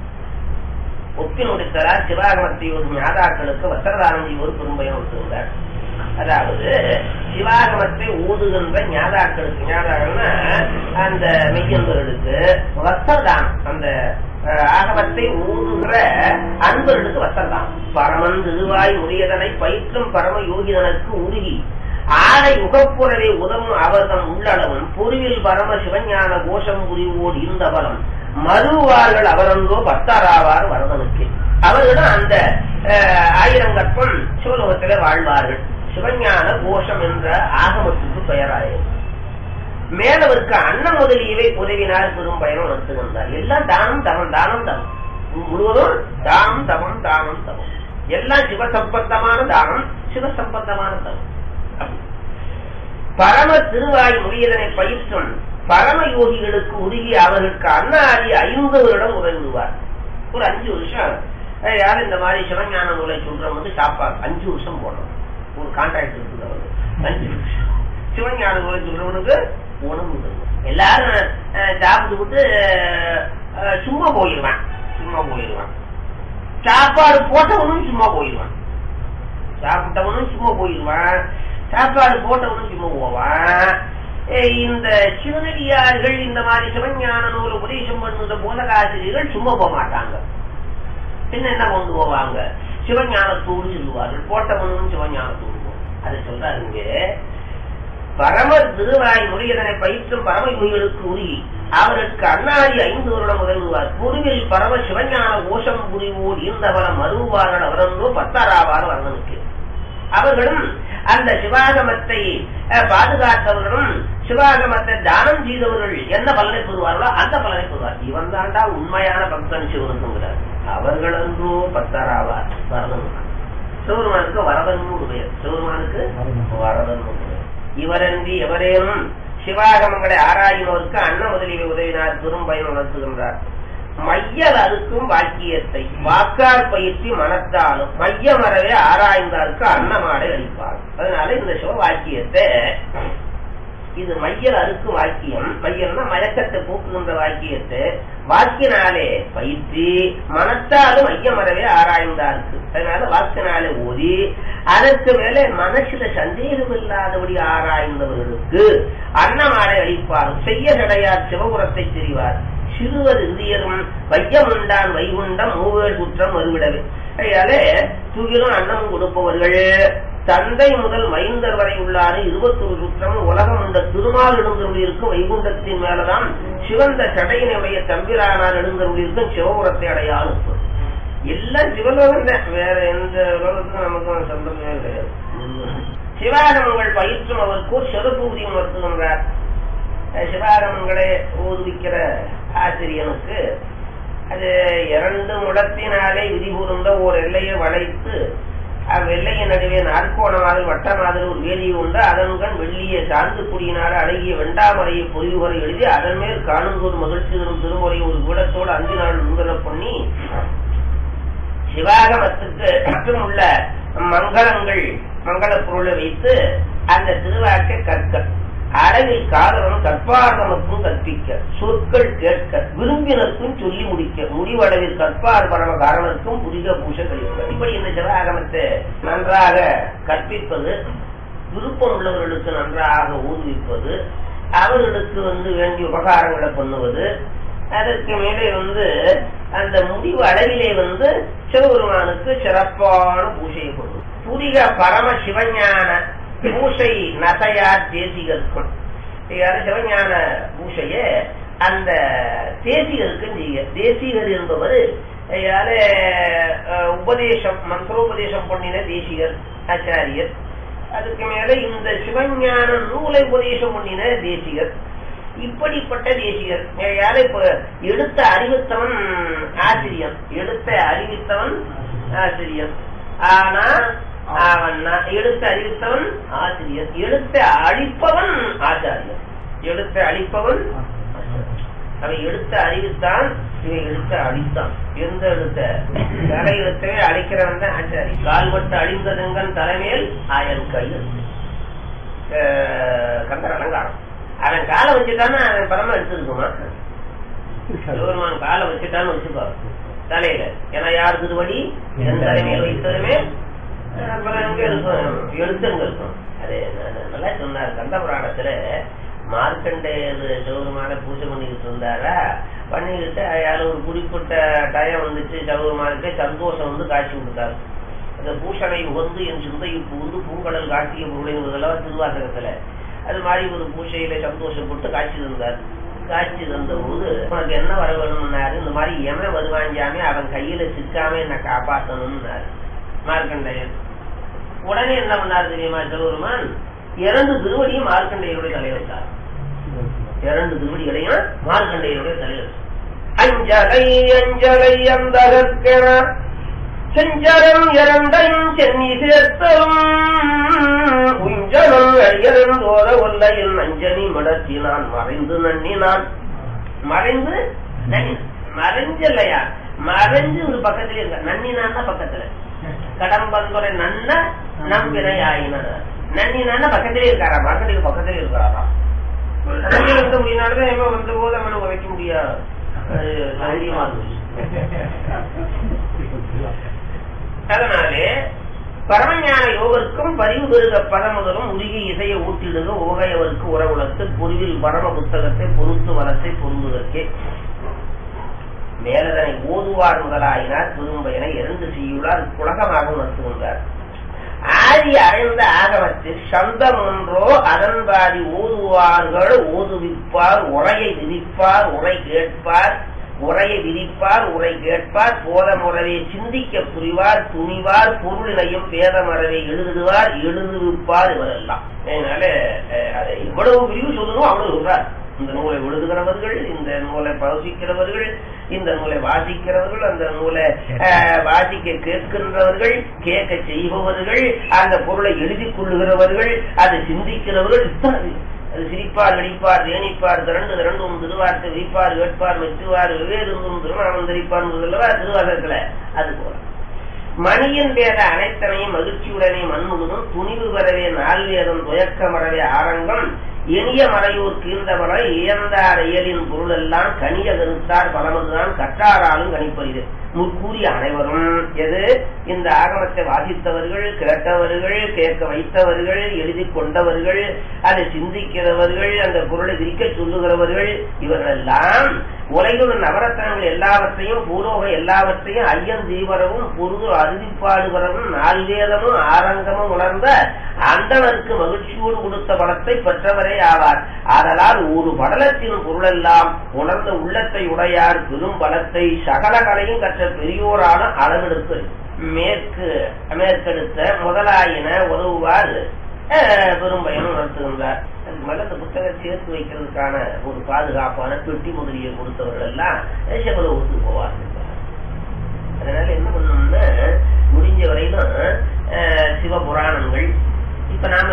ஒப்பின் உடைத்தரார் சிவாகமத்தை ஒரு ஞாதாக்களுக்கு வசரதானந்தி ஒரு பெரும்பயன் ஒத்துள்ளார். அதாவது சிவாகமத்தை ஊதுகின்ற ஞாதாக்களுக்கு ஞாதாகம்னா அந்த மெய்யன்பர்களுக்கு வசரதானம் அந்த ஆகமத்தை ஊதுகிற அன்பர்களுக்கு வசரதானம். பரமன் திருவாய் உரியதனை பயிற்றும் பரம யோகிதனுக்கு உருகி ஆடை உகப்புறவே உதவும் அவர்தம் உள்ளளவும் பொருவில் பரம சிவஞான கோஷம் புரிவோடு இருந்த பலம் மறுவார்கள் அவரன்றோ பத்தாராவார் வரதனுக்கு. அவர்களும் அந்த ஆயிரம் கற்பம் சிவலோகத்திலே வாழ்வார்கள். சிவஞான கோஷம் என்ற ஆகமத்துக்கு பெயராயிரு. மேலவருக்கு அன்னம் முதலியவை உதவினார் பெரும் பயணம் நடத்துகின்றார். எல்லாம் தானம் தவம் தானம் தவம் முழுவதும் தானம் தவம் தானம் தவம் எல்லாம் சிவசம்பந்தமான தானம் சிவசம்பந்தமான தவம். பரம திருவாய் முடியதனை பயிற்றும் பரம யோகிகளுக்கு உருகி அவர்களுக்கு அன்னாதி ஐந்து வருடம் உதவிடுவார். ஒரு அஞ்சு வருஷம் யாரும் இந்த மாதிரி சிவஞான நூலை சொல்றவங்க வந்து சாப்பாடு அஞ்சு வருஷம் போடணும். ஒரு கான்ட்ராக்ட் இருக்கிறவங்க அஞ்சு வருஷம் சிவஞான நூலை சொல்றவனுக்கு உணவு எல்லாரும் சாப்பிட்டு விட்டு சும்மா போயிடுவான் சும்மா போயிடுவான் சாப்பாடு போட்டவனும் சும்மா போயிடுவான் சாப்பிட்டவனும் சும்மா போயிடுவான் சாப்பாடு போட்டவனும் சும்மா போவான். இந்த சிவனடியார்கள் இந்த மாதிரி சிவஞான நூல் உபதேசம் பண்ணுற போதகாசிரியர்கள் சும்மா போக மாட்டாங்க. பின்ன என்ன கொண்டு போவாங்க? சிவஞானத்தோடு சொல்லுவார்கள். போட்டவனும் சிவஞானத்தோடு போவாங்க. அதை சொல்றாருங்க. பரம திருவாய் முறையதனை பயிற்றும் பரம யோகிகளுக்கு உரி அவருக்கு அன்னாதி ஐந்து வருடம் உதவுவார். குருவில் பரம சிவஞான கோஷம் புரிவோர் இருந்தவரம் மறுவார்கள் அவரோ பத்தாராவார் வர்ணனுக்கு. அவர்களும் அந்த சிவாகமத்தை பாதுகாத்தவர்களும் சிவாகமத்தை தானம் செய்தவர்கள் என்ன பலனை பெறுவார்களோ அந்த பலனை பெறுவார். இவன் தாண்டா உண்மையான பக்தன் சிவனுங்கிறார். அவர்களோ பத்தாராவார் வரதன். சிவருமானுக்கு வரதன் பெயர். சிவருமானுக்கு வரதன் பெயர். இவரன்றி எவரேனும் சிவாகமங்களை ஆராயினோருக்கு அன்ன முதலியை உதவினார் பெரும் பயன் உணர்த்துகின்றார். மையல் அறுக்கும் வாக்கியத்தை வாக்கால் பயிற்சி மனத்தாலும் மையமறவே ஆராய்ந்தாருக்கு அன்னமாடை அளிப்பார். அதனால இந்த சிவ வாக்கியத்தை இது மையல் அறுக்கும் வாக்கியம். மையல்னா மயக்கத்தை போக்குகின்ற வாக்கியத்தை வாக்கினாலே பயிற்சி மனத்தாலும் மையமறவே ஆராய்ந்தாருக்கு. அதனால வாக்கினாலே ஓதி அதற்கு மேலே மனசுல சந்தேகம் இல்லாதபடி ஆராய்ந்தவர்களுக்கு அன்னமாடை அளிப்பார். செய்ய கிடையார் சிவபுரத்தை தெரிவார். சிறுவர் இந்தியரும் வையமுண்டான் வைகுண்டம் மூவேர் குற்றம் மறுவிடவே. அதனாலே தூக்கிலும் அன்னம் கொடுப்பவர்கள் தந்தை முதல் மைந்தர் வரை உள்ளாரு இருபத்தொரு சுற்றம் உலகம் உண்ட திருமால் எழுந்தருளிருக்கும் வைகுண்டத்தின் மேலதான் சிவந்த சடையினுடைய தம்பிரானார் எழுந்தருளிருக்கும் சிவபுரத்தை அடையாளு. எல்லாம் சிவலோகம் தான், வேற எந்த லோகத்துக்கும் நமக்கு சந்தோஷமே கிடையாது. சிவாகமங்கள் பயிற்றும் அவருக்கு சிவபூதி உணர்த்துகின்றார். சிவாகமங்களை ஊதுவிக்கிற ஆசிரியனுக்கு அது இரண்டு முடத்தினாலே விதிபூர்ந்த ஓர் எல்லையை வளைத்து அவ்வெல்லையின் நடுவே நாற்கோண முக்கோண மாதிரி வட்ட மாதிரி ஒரு வேதியை உண்டு. அதன்கண் வெள்ளிய சார்ந்து குடியினால அழகிய வெண்டாமரையை பொறிவுரை எழுதி அதன் மேல் காணும்போது மகிழ்ச்சி தரும் திருமுறை ஒரு கூடத்தோடு அஞ்சு நாள் முன்கர பண்ணி சிவாகமத்துக்கு மற்றும் உள்ள மங்களங்கள் மங்கள பொருளை வைத்து அந்த திருவாக்கை கற்க அழகில் காதலும் கற்பார்தமக்கும் கற்பிக்க சொற்கள் கேட்க விரும்பினருக்கும் சொல்லி முடிக்க முடிவளவில் கற்பார் பரம காரணத்தும் புதிக பூஷ கழிக்க. இப்படி இந்த சிவாகமத்தை நன்றாக கற்பிப்பது, விருப்பம் உள்ளவர்களுக்கு நன்றாக ஊக்குவிப்பது, அவர்களுக்கு வந்து வேண்டிய உபகாரங்களை பண்ணுவது, அதற்கு மேலே வந்து அந்த முடிவு அளவிலே வந்து சிவபெருமானுக்கு சிறப்பான பூஜையை கொள்வது. புதிக பரம சிவஞான பூசை நசையார் தேசிகருக்கும் சிவஞான பூசைய அந்த தேசிகருக்கும் செய்ய. தேசிகர் என்பவர் உபதேசம் மந்திரோபதேசம் பண்ணின தேசிகர் ஆச்சாரியர். அதுக்கு மேல இந்த சிவஞான நூலை உபதேசம் பண்ணின தேசிகர். இப்படிப்பட்ட தேசிகர் யாரை எடுத்த அறிவித்தவன் ஆசிரியன், எடுத்த அறிவித்தவன் ஆசிரியன். ஆனா அவன் எடுத்த அறிவித்தவன் ஆசிரியர், எடுத்த அழிப்பவன் ஆச்சாரியன். எடுத்த அழிப்பவன் அவன் எடுத்த அறிவித்தான், இவன் எடுத்த அழித்தான். எந்த எடுத்த தலை எடுத்தவே அழிக்கிறவன் தான் ஆச்சாரி. கால்வட்டு அழிந்ததுங்கன் தலைமையில் ஆயன் கையில் கந்தர் அலங்காரம். அவன் காலை வச்சுட்டான்னா அவன் பரமா எடுத்துருக்குமா? சிவபெருமான் காலை வச்சுட்டான்னு வச்சுக்கோ தலையில. ஏன்னா யார் திருவடி என் தலைமையில் வைத்ததுமே அப்புறம் எங்க இருக்கும், எழுத்துங்க இருக்கும். அது நல்லா சொன்னார் கந்த புராணத்துல. மார்க்கண்டேயர் சிவபெருமான பூஜை பண்ணிக்கிட்டு இருந்தாரா, பண்ணிக்கிட்டு யாரும் ஒரு குறிப்பிட்ட டயம் வந்துச்சு சிவபெருமானுக்கு சந்தோஷம் வந்து காட்சி கொடுத்தாரு. அந்த பூஷனை உகந்து என் சிந்தையை புகுந்து பூங்கடல் காட்சிய பொருளைங்கிறதெல்லாம் திருவாசகத்துல. அது மாதிரி ஒரு பூஜையில சந்தோஷப்பட்டு காட்சி தந்தார். காட்சி தந்த போது உனக்கு என்ன வர வேணும்னாரு. இந்த மாதிரி எமன் வருவாஞ்சாமே அவன் கையில சிக்காம என்ன காப்பாற்றணும்னாரு மார்க்கண்டேயன். உடனே என்ன பண்ணாரு தெரியுமா சிவபெருமான்? இரண்டு திருவடியும் மார்க்கண்டேயருடைய தலைவர்த்தார். இரண்டு திருவடிகளையும் மார்க்கண்டேயருடைய தலைவர். அஞ்சலை அஞ்சலை அந்தகற்கென செஞ்சரம் இரண்டையும் சென்னி சேர்த்தலும் உஞ்சலும் அழியறந்தோர ஒல்லையில் நஞ்சனி மடத்தினான் மறைந்து நன்னினான். மறைந்து நன்னி மறைஞ்சலையா மறைஞ்சு ஒரு பக்கத்துல இருக்க, நன்னினான்னா பக்கத்துல கடம்பந்துரை நன்ன நம்பினை ஆயின. நன்னினான்னா பக்கத்திலே இருக்காரா, மார்க்கெட்டுக்கு பக்கத்திலே இருக்காரா. வந்த முடியினால்தான் ஏமா வந்த போது அவனை உழைக்க முடியாது. அதனாலே பரமஞான யோகருக்கும் பரிவு பெருக பரமுதலும் உருகி இசையை ஊட்டிடுக ஓகையவருக்கு உறவுலத்து பொருவில் பரம புத்தகத்தை பொருத்து வளத்தை பொருந்துவதற்கே மேலதனை ஓதுவார் முதலாயினார் திரும்பயனை இரண்டு செய்யுள்ளார் புலகமாக உணர்த்துகின்றார். ஆதி அழிந்த ஆகமத்தில் சந்தம் ஒன்றோ அதன்பாதி ஓதுவார்கள் ஓதுவிப்பார், உரையை விதிப்பார், உரை கேட்பார், உரையை விதிப்பார், உரை கேட்பார், போத முறையை சிந்திக்க புரிவார், துணிவார், பொருளினையும் பேதமறவை எழுதுவார், எழுதுவிப்பார் இவரெல்லாம். அதனால அதை இவ்வளவு விரிவு சொல்லணும் அவ்வளவு சொல்றார். இந்த நூலை எழுதுகிறவர்கள், இந்த நூலை பரசிக்கிறவர்கள், இந்த நூலை வாசிக்கிறவர்கள், அந்த நூலை வாசிக்க கேட்கின்றவர்கள், கேட்க செய்பவர்கள், அந்த பொருளை எழுதி கொள்ளுகிறவர்கள், அதை சிந்திக்கிறவர்கள், இத்தனை அது சிரிப்பார் வெடிப்பார் தேனிப்பார் திரண்டு திரண்டும் திருவார்த்தை விரிப்பார் வேட்பார் மெச்சுவார் வெவ்வேறும் திருமணம் தெரிப்பார் திருவாசகத்துல. அது போல மணியின் வேத அனைத்தனையும் மகிழ்ச்சியுடனே மண்முழுதும் துணிவு பெறவே நால்வேதம் துயக்கமறவே ஆரங்கம் இனிய மறையூர் கீழ்ந்தவரை இயந்தார் இயலின் பொருள் எல்லாம் கனிய கருத்தார் பலமதுதான் கற்றாராலும் கணிப்பறிது. முற்கூறிய அனைவரும் எது இந்த ஆகமத்தை வாசித்தவர்கள், கேட்டவர்கள், கேட்க வைத்தவர்கள், எழுதி கொண்டவர்கள், அதை சிந்திக்கிறவர்கள், அந்த பொருளை விரிக்க சொல்லுகிறவர்கள், இவர்களெல்லாம் உலகில் நவரத்தனங்கள் எல்லாவற்றையும் பூரோக எல்லாவற்றையும் ஐயன் தீவரவும் பொருது அறுதிப்பாடு வரவும் நால்வேதமும் ஆரங்கமும் உணர்ந்த அந்தனருக்கு மகிழ்ச்சியோடு கொடுத்த பலத்தை பெற்றவரே ஆவார். ஆதலால் ஒரு படலத்தின் பொருளெல்லாம் உணர்ந்த உள்ளத்தை உடையார் பெரும் பலத்தை சகலகளையும் கற்ற பெரியோரான அளவெடுத்து மேற்கு மேற்கெடுத்த முதலாயின உதவுவார் பெரும் பயனும் உணர்த்துகின்றார். அதுக்கு மேல இந்த புத்தகம் சேர்த்து வைக்கிறதுக்கான ஒரு பாதுகாப்பான பெட்டி முதலியை கொடுத்தவர்கள் எல்லாம் செவல ஒத்து போவார்கள். அதனால என்ன பண்ணணும்னா முடிஞ்ச வரையிலும் சிவபுராணங்கள்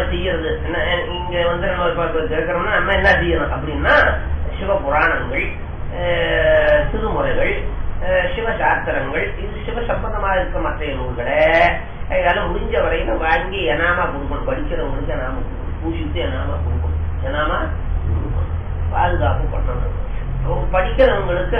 செய்யறது என்ன, இங்க வந்து நம்ம கேட்கறோம்னா நம்ம என்ன செய்யணும் அப்படின்னா சிவபுராணங்கள், திருமுறைகள், சிவசாஸ்திரங்கள், இது சிவ சம்பந்தமாக இருக்க மற்ற நூல்களை அதனால முடிஞ்ச வரையில வாங்கி எனாமா கொடுக்கணும். படிக்கிறவங்களுக்கு எனாமா கொடுக்கணும், பூசிட்டு எனாமா கொடுக்கணும், எனாமா பாதுகாப்பு பண்ணணும். படிக்கிறவங்களுக்கு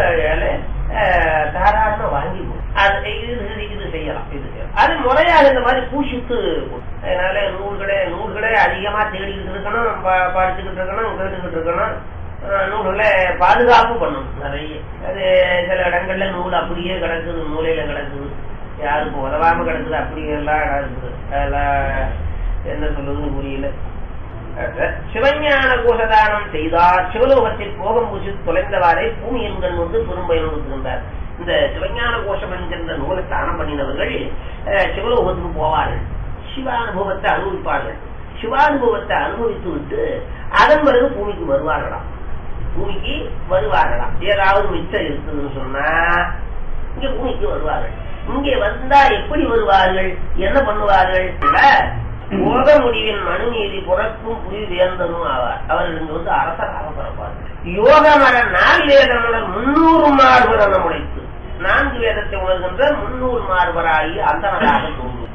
தாராளமா வாங்கி இது செய்யலாம். இது அது முறையாக இந்த மாதிரி பூசிட்டு, அதனால நூல்களே நூல்களே அதிகமா தேடிக்கிட்டு இருக்கணும், படிச்சுக்கிட்டு இருக்கணும், கேட்டுக்கிட்டு இருக்கணும். நூல்களை பாதுகாப்பு பண்ணணும் நிறைய. அது சில இடங்கள்ல நூல் அப்படியே கிடக்குது, மூலையில கிடக்குது, யாருக்கும் உதவாம கிடக்குது, அப்படியே எல்லாம் கிடக்குது. அதெல்லாம் என்ன சொல்றதுன்னு புரியல. சிவஞான கோஷதானம் செய்தார் சிவலோகத்தில் போகம் பூசி தொலைந்தவாறே பூமி என்கண் வந்து பெரும்பயன் கொடுத்திருந்தார். இந்த சிவஞான கோஷம் என்கின்ற நூலை தானம் பண்ணினவர்கள் சிவலோகத்துக்கு போவார்கள், சிவானுபவத்தை அனுபவிப்பார்கள். சிவானுபவத்தை அனுபவித்து விட்டு அதன் பிறகு பூமிக்கு வருவார்களாம். பூமிக்கு வருவார்களாம். ஏதாவது மிச்சம் இருக்குதுன்னு சொன்னா இங்க பூமிக்கு வருவார்கள். இங்கே வந்தா எப்படி வருவார்கள், என்ன பண்ணுவார்கள்? போக முடிவின் மனு நீதி புறக்கும் புரி வேந்தனும் ஆவார். அவர்கள் இங்கு வந்து அரசராக பிறப்பார்கள். யோக மர நான்கு வேதமலர் முன்னூறு மார்பரன முளைத்து, நான்கு வேதத்தை உணர்கின்ற முன்னூறு மார்பராகி அந்தனராக தோன்றும்.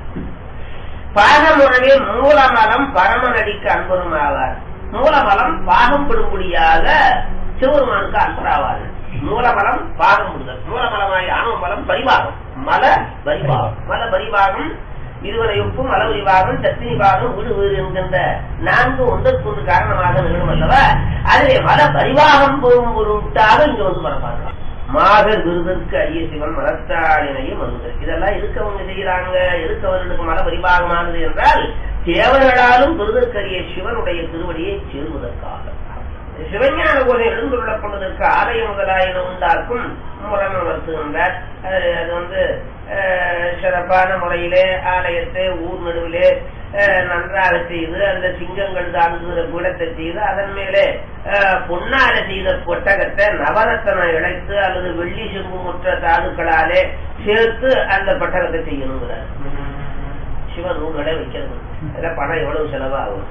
பாகமுறவே மூலமலம் பரமநடிக்கு அன்பரும் ஆவார். மூலமலம் பாகம் படும்படியாக சிவருமானுக்கு அன்பராவார்கள். மூலமலம் பாகம் விடுதல். மூலமலமாய் ஆணவ மலம் பரிபாகம், மல பரிபாகம். மல பரிபாகம் இருவரையொப்பும் அளவு பாகம் சத்தினி பாகம் வீடு வீடு என்கின்ற நான்கு ஒன்றற்கொண்டு காரணமாக நிகழும் அல்லவா. அதிலே மல பரிவாகம் போகும் பொருட்டாக இங்க வந்து பரப்பாங்க. மாகர் விருதற்கு அரிய சிவன் மலத்தாளினையும் மருதல். இதெல்லாம் இருக்கவங்க செய்யறாங்க. இருக்கவர்களுக்கு மல பரிபாகமானது என்றால் தேவர்களாலும் விருதற்கரிய சிவனுடைய திருவடியை சேருவதற்காக. சிவஞான கோஷம் எழுந்துள்ளப்படுவதற்கு ஆலய முதலாயின உண்டாக்கும் முரண் உணர்த்துகின்றார். அது வந்து சிறப்பான முறையிலே ஆலயத்தை ஊர் நடுவிலே நன்றாக செய்து அந்த சிங்கங்கள் தாங்குகிற பீடத்தை செய்து அதன் மேலே பொன்னால செய்த பொட்டகத்தை நவரத்தனை இழைத்து அல்லது வெள்ளி செம்பு முற்ற தாதுக்களாலே சேர்த்து அந்த பட்டகத்தை செய்யணுங்கிறார். சிவன் நூல்களை வைக்கிறது. அதுல பணம் எவ்வளவு செலவாகும்.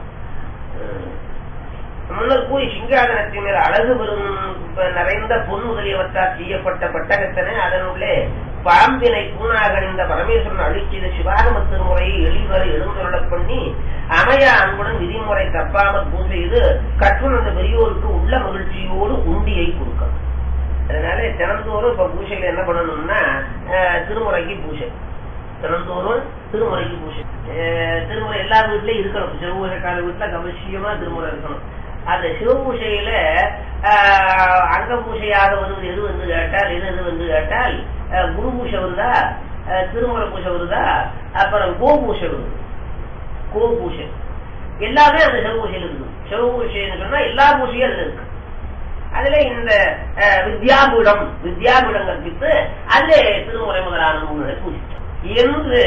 முன்னர் கூறி சிங்காதனத்தின் மேல் அழகு பெறும் நிறைந்த பொன் முதலியவற்றால் செய்யப்பட்ட பட்டகத்தினை அதனுள்ளே பாம்பினை பூனாகணிந்த பரமேஸ்வரன் அழிச்செய்த சிவாகம திருமுறையை எளிவரை எழுந்துருளப் பண்ணி அமைய அன்புடன் விதிமுறை தப்பாமல் பூசெய்து கற்றுணர்ந்த பெரியோருக்கு உள்ள மகிழ்ச்சியோடு உண்டியை கொடுக்கணும். அதனால தினந்தோறும் இப்ப பூசையில என்ன பண்ணணும்னா திருமுறைக்கு பூசை, தினந்தோறும் திருமுறைக்கு பூசை. திருமுறை எல்லா வீட்லயும் இருக்கணும். சிவபூசைக்கார வீட்டுல அவசியமா திருமுறை இருக்கணும். அந்த சிவபூசையில அங்க பூசையாக வருவது எது வந்து கேட்டால் எது எது வந்து கேட்டால் குரு பூசை வருதா, திருமுறை பூசை வருதா, அப்புறம் கோ பூசை வருது. கோ பூசை எல்லாமே அந்த சிவபூசையில் இருக்குது. சிவபூசைன்னு சொன்னா எல்லா பூசையும் அதுல இருக்கு. அதுல இந்த வித்யாபீடம் வித்யாபீடம் கற்பித்து அதுல திருமுறை முதலான நூல்களை பூசித்தோம் என்று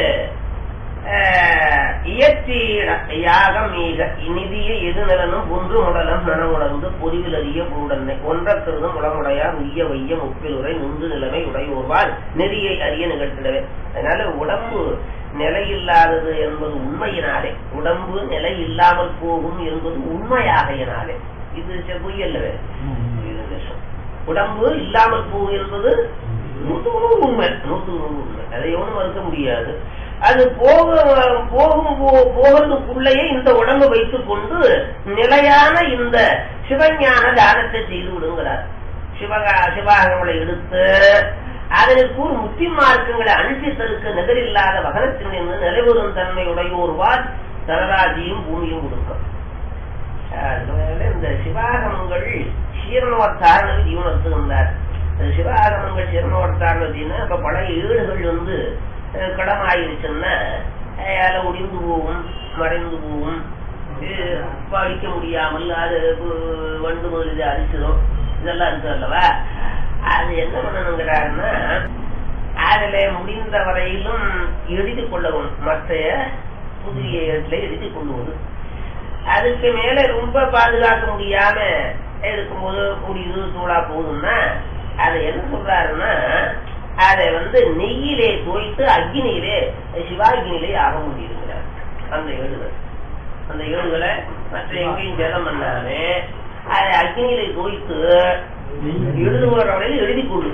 இயற்கையிட யாகம் ஈக நிதியை எது நிலனும் ஒன்று முடலம் நனவுணர்ந்து பொறிவில் அறிய பூடன்னை ஒன்ற கருதும் உளமுடையார் உய்ய வைய முப்பிலுரை நுந்து நிலைமை உடையோர்வால் நெறியை அறிய நிகழ்த்திடவே. அதனால உடம்பு நிலையில்லாதது என்பது உண்மையினாலே, உடம்பு நிலை இல்லாமல் போகும் என்பது உண்மையாகையினாலே. இது பொய்யல்லவே. உடம்பு இல்லாமல் போகும் என்பது நூற்றுக்கு நூறு உண்மை, நூற்றுக்கு நூறு உண்மை. அதை ஒன்றும் மறுக்க முடியாது. அது போக போகும் போகிறதுக்குள்ளேயே இந்த உடம்பை வைத்துக் கொண்டு நிலையான இந்த சிவஞான தானத்தை செய்து விடுங்கிறார். சிவகா சிவாகங்களை எடுத்து அதற்கு ஒரு முத்தி மார்க்கங்களை அனுஷ்டித்தற்கு நிகரில்லாத வகனத்தின் நிலைவரும் தன்மை உடையோர்வால் தனராஜியும் பூமியும் கொடுக்கும். இந்த சிவாகமங்கள் சீரணவர்த்தாரணம் ஜீவனத்துகின்றார். சிவாகமங்கள் சீரணவர்த்தாரணம் அப்படின்னா இப்ப பழைய ஏடுகள் வந்து கடமாயிருச்சுன்னா அதால ஒடிந்து போகும், மறைந்து போகும், படிக்க முடியாமல் அது வண்டு முதல் அரிச்சிடும், இதெல்லாம் இருக்கு அல்லவா. அது என்ன பண்ணணுங்கிறாருன்னா அதுல முடிந்த வரையிலும் எழுதி கொள்ளவும், மற்ற புதிய இடத்துல எழுதி கொள்ளுவது. அதுக்கு மேல ரொம்ப பாதுகாக்க முடியாம இருக்கும்போது முடியுது தூளா போகுதுன்னா அதை என்ன சொல்றாருன்னா அதை வந்து நெய்யிலே தோய்த்து அக்னியிலே சிவாகினிலே ஆக முடியுங்கிறார் அந்த எழுதல். அந்த ஏடுகளை மற்ற எங்கேயும் சேதம் பண்ணாலே அதை அக்னியில தோய்த்து எழுதுகிறவனையில எழுதி கொடு.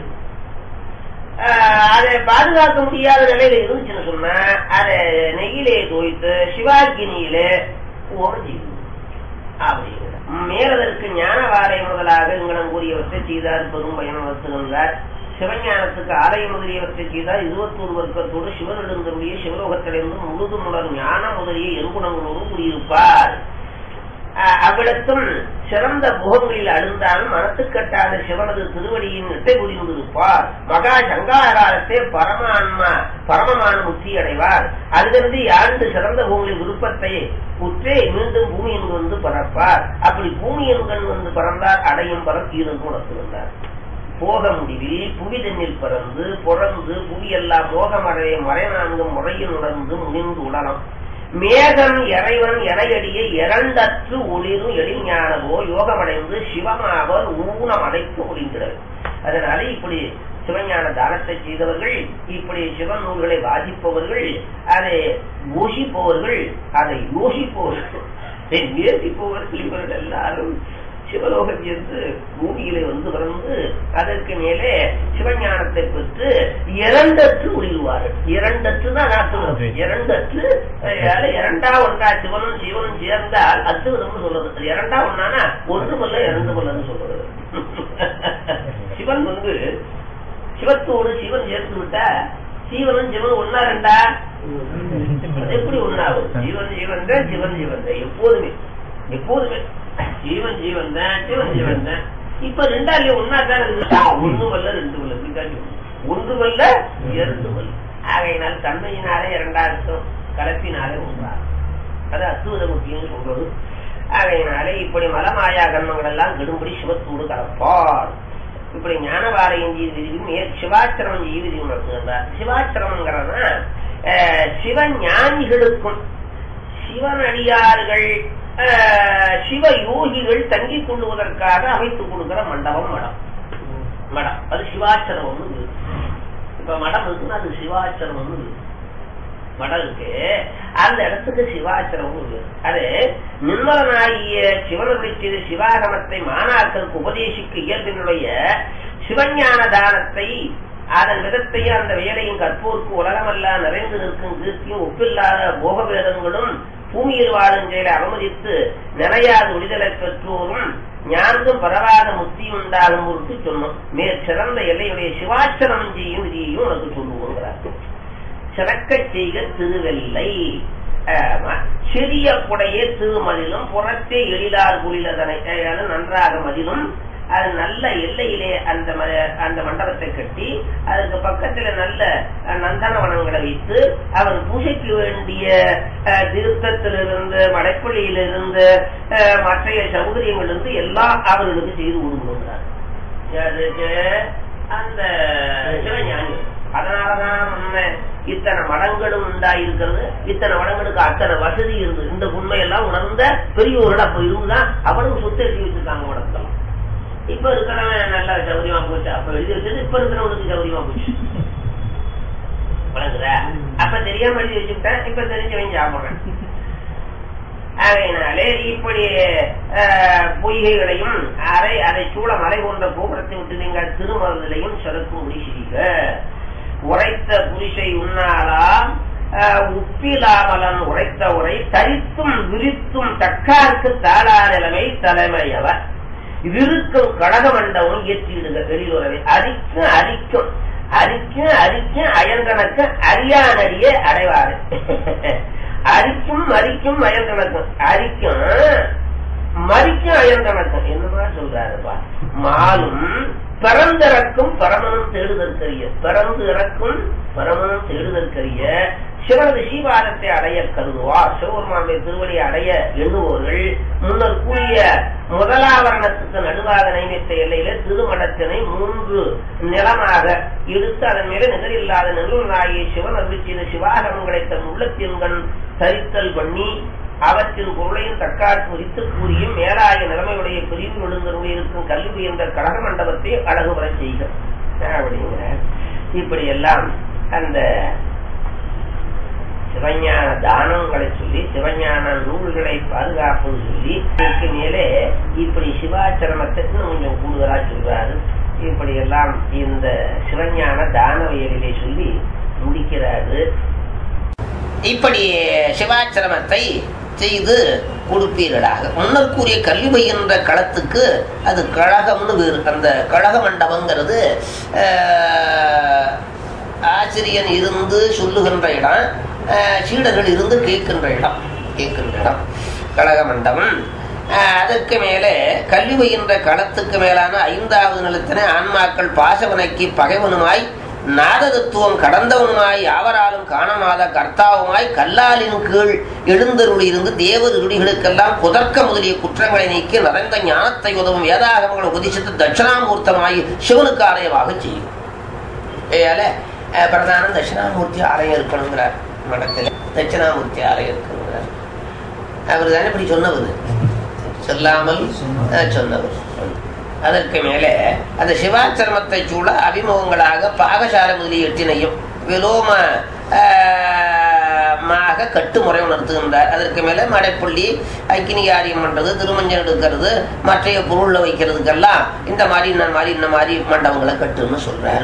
அதை பாதுகாக்க முடியாத நிலையில இருந்துச்சுன்னு சொன்னா அதை நெய்யிலே தோய்த்து சிவாக்கினியிலே ஓரம் செய்து அப்படிங்கிற மேலதற்கு ஞான வாரை முதலாக இங்கனம் கூறியவற்றை செய்தார் பெரும் பயணம் வருத்துகின்றார். சிவஞானத்துக்கு ஆலயம் முதலியவற்றை செய்தால் இருபத்தோரு வர்க்கத்தோடு சிவனிடந்தருடைய சிவலோகத்திலிருந்து முழுது முழர் ஞான முதலிய எருகுணங்களோடு கூறியிருப்பார். அவ்விடத்தும் சிறந்த முகங்களில் அழுந்தாலும் மனத்துக்கட்டாத சிவனது திருவடியின் இட்டை புரிந்திருப்பார். மகா சங்காகாரத்தை பரமான்மா பரமமான முக்தி அடைவார். அதிலிருந்து ஆண்டு சிறந்த பூமியின் விருப்பத்தை உற்றே மீண்டும் பூமியின் வந்து பறப்பார். அப்படி பூமியின் கண் வந்து பறந்தார் அடையும் பரம் ஈரன் உணர்த்துகின்றார். போக முடிவில் புவி தண்ணில் பறந்து பொறந்து புவியெல்லாம் மோகமடைய மறை நான்கும் முறையில் உணர்ந்து முனிந்து உடலம் மேகம் இறைவன் எனையடிய இரண்டற்று ஒளிரும் எளிஞானவோ யோகமடைந்து சிவமாவர் ஊனம் அடைத்து ஒளிங்கிறது. அதனால இப்படி சிவஞான தானத்தை செய்தவர்கள், இப்படி சிவன் நூல்களை வாசிப்பவர்கள், அதை யோசிப்பவர்கள், அதை யோசிப்பவர்கள் நேசிப்பவர்கள் இவர்கள் எல்லாரும் சிவலோகம் என்று பூமியிலே வந்து பிறந்து அதற்கு மேலே சிவஞானத்தை பெற்று இரண்டற்று ஒளிருவார்கள். இரண்டற்று தான் நாட்டுவது. இரண்டற்று இரண்டா ஒன்றா சிவனும் சிவனும் சேர்ந்தால் அத்துவதம்னு சொல்றது. இரண்டா ஒன்னானா ஒன்று மல்ல இரண்டு மல்லன்னு சொல்றது. சிவன் வந்து சிவத்தோடு சிவன் சேர்த்து விட்டா சீவனும் சிவன் ஒன்னா ரெண்டா எப்படி ஒன்னாகும்? ஜீவன் ஜீவன் தான் சிவன் ஜீவன் தான் எப்போதுமே எப்போதுமே ஜீவன் ஜீவன் தான் சிவன் ஜீவன் தான். இப்ப ரெண்டாலே ஒன்னா தான் ஒன்று வல்ல ரெண்டு வல்ல ஒன்று வல்ல இரண்டு வல்ல. ஆகையினால் தன்மையினாலே இரண்டாயிரம் கலப்பினாலே ஒன்றாகும். அது அத்துவத முக்கியம் சொல்றது. ஆகையினாலே இப்படி மலமாயா கர்மங்கள் எல்லாம் கெடும்படி சிவத்தோடு கலப்பார். இப்படி ஞானவாரையும் ஜீவிதியும் சிவாச்சிரமம் ஜீவிதியும் நடத்துகின்றார். சிவாச்சிரமங்கிறதா சிவஞானிகளுக்கும் சிவனடியார்கள் சிவ யோகிகள் தங்கிக் கொள்வதற்காக அமைத்துக் கொடுக்கிற மண்டபம் மடம். மடம் அது சிவாச்சரம். இப்ப மடம் இருக்குன்னா அது சிவாச்சரம். மடம் இருக்கு, அந்த இடத்துக்கு சிவாச்சரம் இருக்கு. அது நிர்மலனாகிய சிவனுடைய செய்த சிவாகமத்தை மாணாக்கருக்கு உபதேசிக்க இயல்பினுடைய சிவஞான தானத்தை அதன் விதத்தையும் அந்த வேலையும் கற்போருக்கு உலகமெல்லாம் நிறைந்து நிற்கும் கீர்த்தியும் ஒப்பில்லாத போக வேதங்களும் பூமியில் வாழும் செயலை அவமதித்து நிலையாத விடுதலை பெற்றோரும் ஞானத்தும் பரவாத முக்தி உண்டாகும் பொருட்டு சொன்னோம். மேற் சிறந்த எல்லையுடைய சிவாச்சரம் செய்யும் விதியையும் உனக்கு சொல்லுவோங்கிறார். சிறக்க செய்க திருவெல்லை சிறிய புடைய திருமதிலும் புறத்தே எழிலார் குளிலதனை நன்றாக மதிலும் அது நல்ல எல்லையிலே அந்த அந்த மண்டபத்தை கட்டி அதுக்கு பக்கத்துல நல்ல நந்தனவனங்களை வைத்து அவர் பூஜைக்கு வேண்டிய திருத்தத்திலிருந்து மடைப்பள்ளியிலிருந்து மற்ற சௌகரியங்களிலிருந்து எல்லாம் அவர்களுக்கு செய்து கொடுக்கிறார். அதுக்கு அந்த சிவஞானி. அதனாலதான் இத்தனை மடங்களும் உண்டாயிருக்கிறது. இத்தனை மடங்களுக்கு அத்தனை வசதி இருந்தது. இந்த உண்மையெல்லாம் உணர்ந்த பெரியவர்கள் அப்ப இருந்துதான் அவ்வளவு சொத்து எழுதி வச்சிருக்காங்க மடத்தெல்லாம். இப்ப இருக்கிறவன் நல்லா சௌகரியமா போச்சு. அப்ப எழுதி வச்சது இப்ப இருக்கிறவனுக்கு சௌகரியமா போச்சு. வழங்குற அப்ப தெரியாம எழுதி வச்சுட்டேன், இப்ப தெரிஞ்சவன் சாப்பிடுறேன். ஆகையினாலே இப்படி பொய்கைகளையும் அரை அதை சூழ மலை போன்ற கோபுரத்தை விட்டு நீங்கள் திருமருந்திலையும் சிறக்கும் முடிசீக உரைத்த புரிசை உண்ணாலாம் உப்பிலாமலன் உரைத்த உரை தரித்தும் விரித்தும் தக்காருக்கு தாளா நிலைமை தலைமையவர் இருக்கும் கடக மண்டபம் இயற்றிடுக வெளியுறவை அரிக்கும் அரிக்கும் அரிக்கும் அரிக்கும் அயங்கணக்கு அரியானடிய அடைவாரு. அரிக்கும் மரிக்கும் அயங்கணக்கும் அரிக்கும் மரிக்கும் அயங்கணக்கம் என்னமா சொல்றாருப்பா. மாலும் பிறந்திறக்கும் பரமனும் தேடுதற்கரிய பிறந்து இறக்கும் பரமனும் தேடுதற்கரிய சிவனது சீபாதத்தை அடைய கருதுவார். சிவபெருமானுடைய திருவடியை அடைய எண்ணுவோர்கள் முன்னர் கூறிய முதலாவரணத்துக்கு நடுவாக நியமித்த எல்லையில திருமணத்தினை மூன்று நிலமாக எடுத்து அதன் மேல நிகரில்லாத நிலநாயை சிவன் அறிவிச்செய்த சிவாகமங்களை தன் உள்ளத்தின்கண் தரித்தல் பண்ணி அவற்றின் பொருளையும் தற்காட்டு உரித்து கூறியும் மேலாய நிலைமையுடைய பிரிவு விழுந்தருடைய இருக்கும் கல்வி என்ற கடக மண்டபத்தை அழகு வர செய்க அப்படிங்கிற இப்படி எல்லாம் அந்த சிவஞான தானங்களை சொல்லி சிவஞான நூல்களை பாதுகாப்புன்னு சொல்லி இதற்கு மேலே இப்படி சிவாச்சரணத்தை கொஞ்சம் கூடுதலா சொல்றாரு. இப்படி எல்லாம் இந்த சிவஞான தானவியலிலே சொல்லி முடிக்கிறாரு. இப்படி சிவாச்சரணத்தை செய்து கொடுப்பீர்களாக. முன்னர் கூறிய கல்வி பயின்ற களத்துக்கு அது கழகம்னு வேறு. அந்த கழக மண்டபங்கிறது ஆசிரியன் இருந்து சொல்லுகின்ற இடம், சீடர்கள் இருந்து கேட்கின்ற இடம் கேட்கின்ற இடம் கழக மண்டபம். அதற்கு மேலே கல்வி பயின்ற களத்துக்கு மேலான ஐந்தாவது நிலத்தினை ஆன்மாக்கள் பாசவனைக்கு பகைவனுமாய் நாத தத்துவம் கடந்தவனுமாய் யாவராலும் காணமாத கர்த்தாவுமாய் கல்லாலின் கீழ் எழுந்தருள் இருந்து தேவர் இருடிகளுக்கெல்லாம் புதர்க்க முதலிய குற்றங்களை நீக்கி நிறைந்த ஞானத்தை உதவும் வேதாகமங்களை உபதேசித்து தட்சிணாமூர்த்தமாய் சிவனுக்கு ஆலயமாக செய்யும். ஏயால பிரதானம் தட்சிணாமூர்த்தி ஆலயம் இருக்கணுங்கிறார். மடத்தில் தட்சிணாமூர்த்தி ஆலயம் இருக்கணுங்கிறார். அவர் தானே இப்படி சொன்னவர், சொல்லாமல் சொன்னவர். அதற்கு மேலே அந்த சிவாச்சரணத்தை சூழ அபிமுகங்களாக பாகசாலை முதலிய எட்டினையும் விலோம மாக கட்டுமுறை உணர்த்துகின்றார். அதற்கு மேலே மடைப்பள்ளி ஐக்கினிகாரியம் பண்றது, திருமஞ்சம் எடுக்கிறது, மற்றைய பொருள்ல வைக்கிறதுக்கெல்லாம் இந்த மாதிரி இந்த மாதிரி இந்த மாதிரி மண்டபங்களை கட்டுன்னு சொல்றாரு.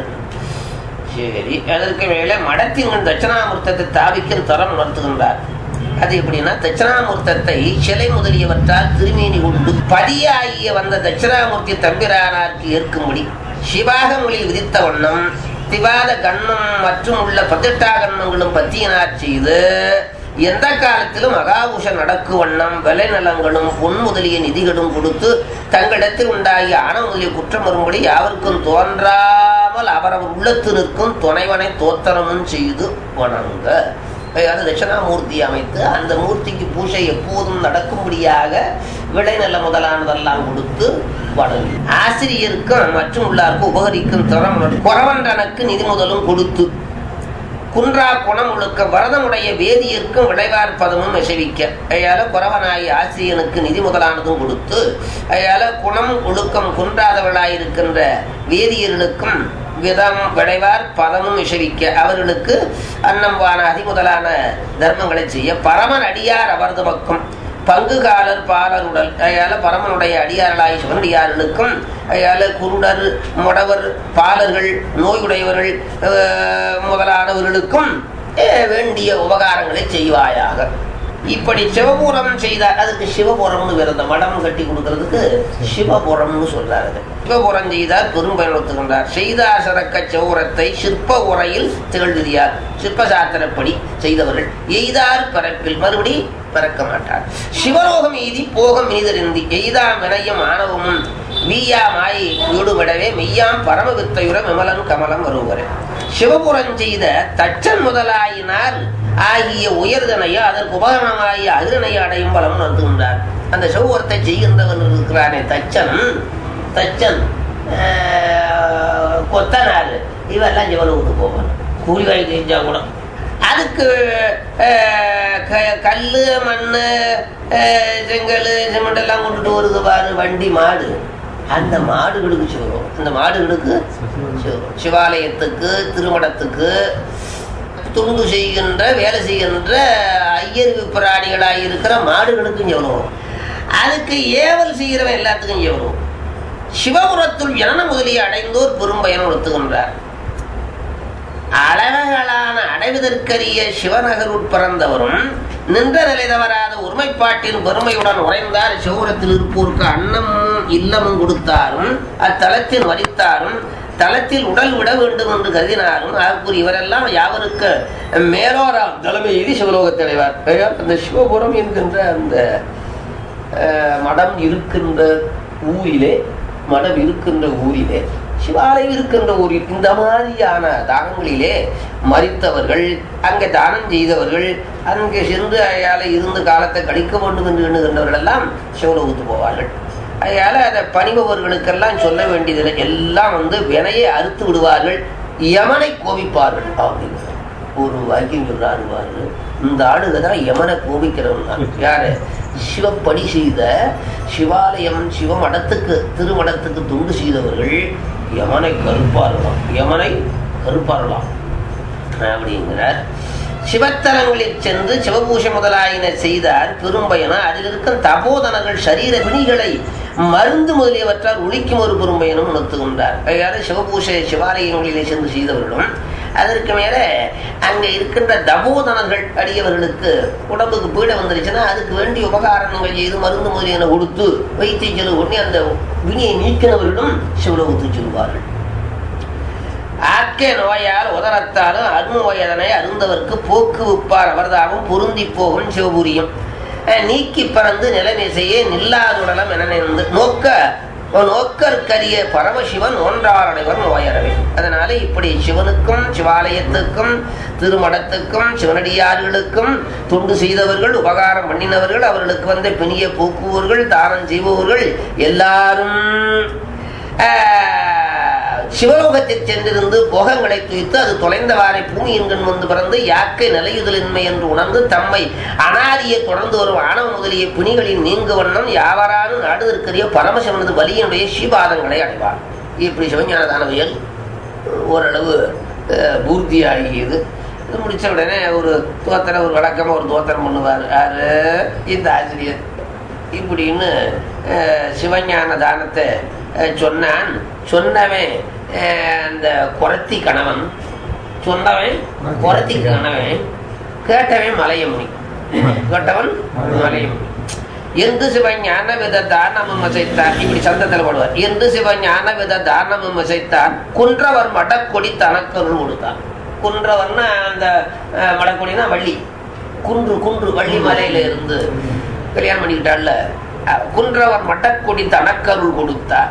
சரி, அதற்கு மேலே மடத்தின் தட்சிணாமூர்த்தத்தை தாவிக்கும் தரம் உணர்த்துகின்றார். அது எப்படின்னா தட்சிணாமூர்த்தத்தை சிலை முதலியவற்றால் திருமேனி கொண்டு பதியாகிய வந்த தட்சிணாமூர்த்தி தம்பிரானாருக்கு ஏற்கும்படி சிவாகங்களில் விதித்த வண்ணம் திவாத கண்ணம் மற்றும் உள்ள பதினெட்டா கண்ணங்களும் பத்தியினார் செய்து எந்த காலத்திலும் மகாபூஷன் நடக்கும் வண்ணம் விலை நலங்களும் பொன் முதலிய நிதிகளும் கொடுத்து தங்களிடத்தில் உண்டாகிய ஆணவ முதலிய குற்றம் வரும்படி யாருக்கும் தோன்றாமல் அவரவர் உள்ளத்து நிற்கும் துணைவனை தோத்தரமும் செய்து வணங்க. அது தட்சிணாமூர்த்தி அமைத்து அந்த மூர்த்திக்கு பூஜை எப்போதும் நடக்கும்படியாக விளை நல்ல முதலானதெல்லாம் கொடுத்து வணங்கி ஆசிரியருக்கும் மற்றும் உள்ளாருக்கும் உபகரிக்கும் தரம் குறவன்றனுக்கு நிதி முதலும் கொடுத்து குன்றா குணம் ஒழுக்க வரதமுடைய வேதியருக்கும் விளைவார் பதமும் நெசவிக்க. அயால குறவனாய் ஆசிரியனுக்கு நிதி முதலானதும் கொடுத்து அயால குணம் ஒழுக்கம் குன்றாதவளாயிருக்கின்ற வேதியர்களுக்கும் விதம் விளைவார் பதமும் விஷவிக்க அவர்களுக்கு அன்னம் வானாதி முதலான தர்மங்களை செய்ய பரமன் அடியார் அவரது பக்கம் பங்குகாலர் பாலருடல். அயால பரமனுடைய அடியார்களாய் சிவனடியார்களுக்கும் அயால குருடர் முடவர் பாலர்கள் நோயுடையவர்கள் முதலானவர்களுக்கும் வேண்டிய உபகாரங்களை செய்வாயாக. இப்படி சிவபுரம் செய்தார். அதுக்கு சிவபுரம்னு வேற, அந்த மடம் கட்டி கொடுக்கறதுக்கு சிவபுரம்னு சொல்றாரு. சிவபுரம் செய்தார் பெரும் பயன்படுத்துகின்றார். செய்தார் சரக்க சிவபுரத்தை சிற்ப உரையில் திகழ்விதியார். சிற்பசாஸ்திரப்படி செய்தவர்கள் எய்தார் பரப்பில் மறுபடி பறக்க மாட்டார். சிவலோகம் எய்தி போகம் இனிதறிந்தி எய்தாம் வினயம் ஆணவமும் வீயாமாய் வீடுபடவே மெய்யாம் பரம வித்தையுற விமலன் கமலம் வருவரே. சிவபுரம் செய்த தச்சன் முதலாயினார் ஆகிய உயர்தனையோ அதற்கு உபகரணமாகிய அதிரனையோ அடையும் பலம் நடத்துகின்றார். அந்த சிவபுரத்தை செய்கின்றவன் இருக்கிறானே தச்சன், தச்சன் கொத்தனார், இவெல்லாம் சிவலோகத்துக்கு போவாங்க. கூலி வாங்கி செஞ்சா கூட அதுக்கு கல்லு மண்ணு செங்கல் சிமெண்ட் எல்லாம் கொண்டுட்டு வருது பாரு வண்டி மாடு. அந்த மாடுகளுக்கு சிவரும், அந்த மாடுகளுக்கு சிவரும். சிவாலயத்துக்கு திருமணத்துக்கு துண்டு செய்கின்ற வேலை செய்கின்ற ஐயர் பிராணிகளாக இருக்கிற மாடுகளுக்கும் எவ்வளவு, அதுக்கு ஏவல் செய்கிறவன் எல்லாத்துக்கும் எவ்வளவு. சிவபுரத்துள் ஜனன முதலிய அடைந்தோர் பெரும் பயன் உணர்த்துகின்றார். அளவகளான அடைவதற்கரிய சிவநகருட் பிறந்தவரும் நின்ற நிலை தவறாத ஒருமைப்பாட்டின் பெருமையுடன் உறைந்தார். சிவபுரத்தில் இருப்போருக்கு அன்னமும் இல்லமும் கொடுத்தாரும் அத்தலத்தில் வரித்தாரும் தலத்தில் உடல் விட வேண்டும் என்று கருதினாரும் ஆகக்கூறி இவரெல்லாம் யாவருக்கு மேலோராம் தலைமை எய்தி சிவலோகத்தை அடைவார். அந்த சிவபுரம் என்கின்ற அந்த மடம் இருக்கின்ற ஊரிலே மடம் இருக்கின்ற ஊரிலே சிவாலயம் இருக்கின்ற ஊரில் இந்த மாதிரியான தானங்களிலே மரித்தவர்கள், அங்கே தானம் செய்தவர்கள், அங்கே சென்று அயால இருந்து காலத்தை கழிக்க வேண்டும் என்று எண்ணுகின்றவர்கள் எல்லாம் சிவலோகத்து போவார்கள். அதனால அதை பணிபவர்களுக்கெல்லாம் சொல்ல வேண்டியதில்லை. எல்லாம் வந்து வினையை அறுத்து விடுவார்கள், யமனை கோபிப்பார்கள் அப்படின்னு ஒரு வாக்கியம் சொல்றாரு. இந்த ஆளுகதான் யமனை கோபிக்கிறவன் தான். யாரு? சிவப்படி செய்த சிவாலயம் சிவமடத்துக்கு திருமடத்துக்கு தொண்டு செய்தவர்கள் யமனை கருப்பாரலாம், யமனை கருப்பாரலாம் அப்படிங்கிறார். சிவத்தலங்களில் சென்று சிவபூஷை முதலாயின செய்தார் பெரும்பயனா. அதில் இருக்கும் தபோதனர்கள் சரீர பிணிகளை மருந்து முதலியவற்றால் ஒழிக்கும் ஒரு பெரும்பயனும் உணர்த்துகின்றார். அதாவது சிவபூஷை சிவாலயங்களிலே சென்று செய்தவர்களும் அதற்கு மேல அங்க இருக்கின்ற தபோதனர்கள் அடியவர்களுக்கு உடம்புக்கு பீட வந்துருச்சுன்னா அதுக்கு வேண்டிய உபகாரணங்கள் செய்து மருந்து முதலியன கொடுத்து வைத்திய செலவு பண்ணி அந்த வினியை நீக்கினவர்களும் சிவலோகத்துக்கு செல்வார்கள். ஆக்கே நோயால் உதரத்தாலும் அருநோயதனை அருந்தவர்க்கு போக்கு விப்பார் அவர்தாவும் பொருந்தி போகும் சிவபுரியும். நீக்கி பறந்து நிலைமிசையே நில்லாதுடலம் என நினைந்து நோக்க நோக்கற்கரிய பரமசிவன் ஒன்றாரடைவர் நோயறவை. அதனால இப்படி சிவனுக்கும் சிவாலயத்துக்கும் திருமடத்துக்கும் சிவனடியார்களுக்கும் தொண்டு செய்தவர்கள், உபகாரம் பண்ணினவர்கள், அவர்களுக்கு வந்த பிணிய போக்குவர்கள், தானம் செய்பவர்கள் எல்லாரும் சிவலோகத்தில் சென்றிருந்து போகங்களை துய்த்து அது தொலைந்தவாரை பூமியின்கண் வந்து பிறந்து யாக்கை நிலையுதலின்மை என்று உணர்ந்து தம்மை அனாதியை தொடர்ந்து வரும் ஆணவ முதலிய பிணிகளின் நீங்கு வண்ணம் யாவராலும் நாடுதற்கரிய பரமசிவனது வலியினுடைய ஸ்ரீபாதங்களை அடைவார். இப்படி சிவஞான தானவியல் ஓரளவு பூர்த்தியாகியது. முடிச்ச உடனே ஒரு தோத்திரம், ஒரு வழக்கமாக ஒரு தோத்திரம் பண்ணுவார் யாரு இந்த ஆசிரியர். இப்படின்னு சிவஞான தானத்தை சொன்னான். சொன்னவன் அந்த குரத்தி கணவன், சொன்னவன் குரத்தி கணவன், கேட்டவன் மலையமுனி, கேட்டவன் மலையமுனி. எந்த சிவஞான வித தானமும் அசைத்தான், இப்படி சந்தத்தில் போடுவார். எந்த சிவஞான வித தானமும் அசைத்தான் குன்றவர் மடக்கொடி தனக்கருள் கொடுத்தான். குன்றவர்னா அந்த மடக்கொடினா வள்ளி, குன்று குன்று வள்ளி மலையில இருந்து கல்யாணம் பண்ணிக்கிட்டாள்ல, குன்றவர் மடக்கொடி தனக்கருள் கொடுத்தார்.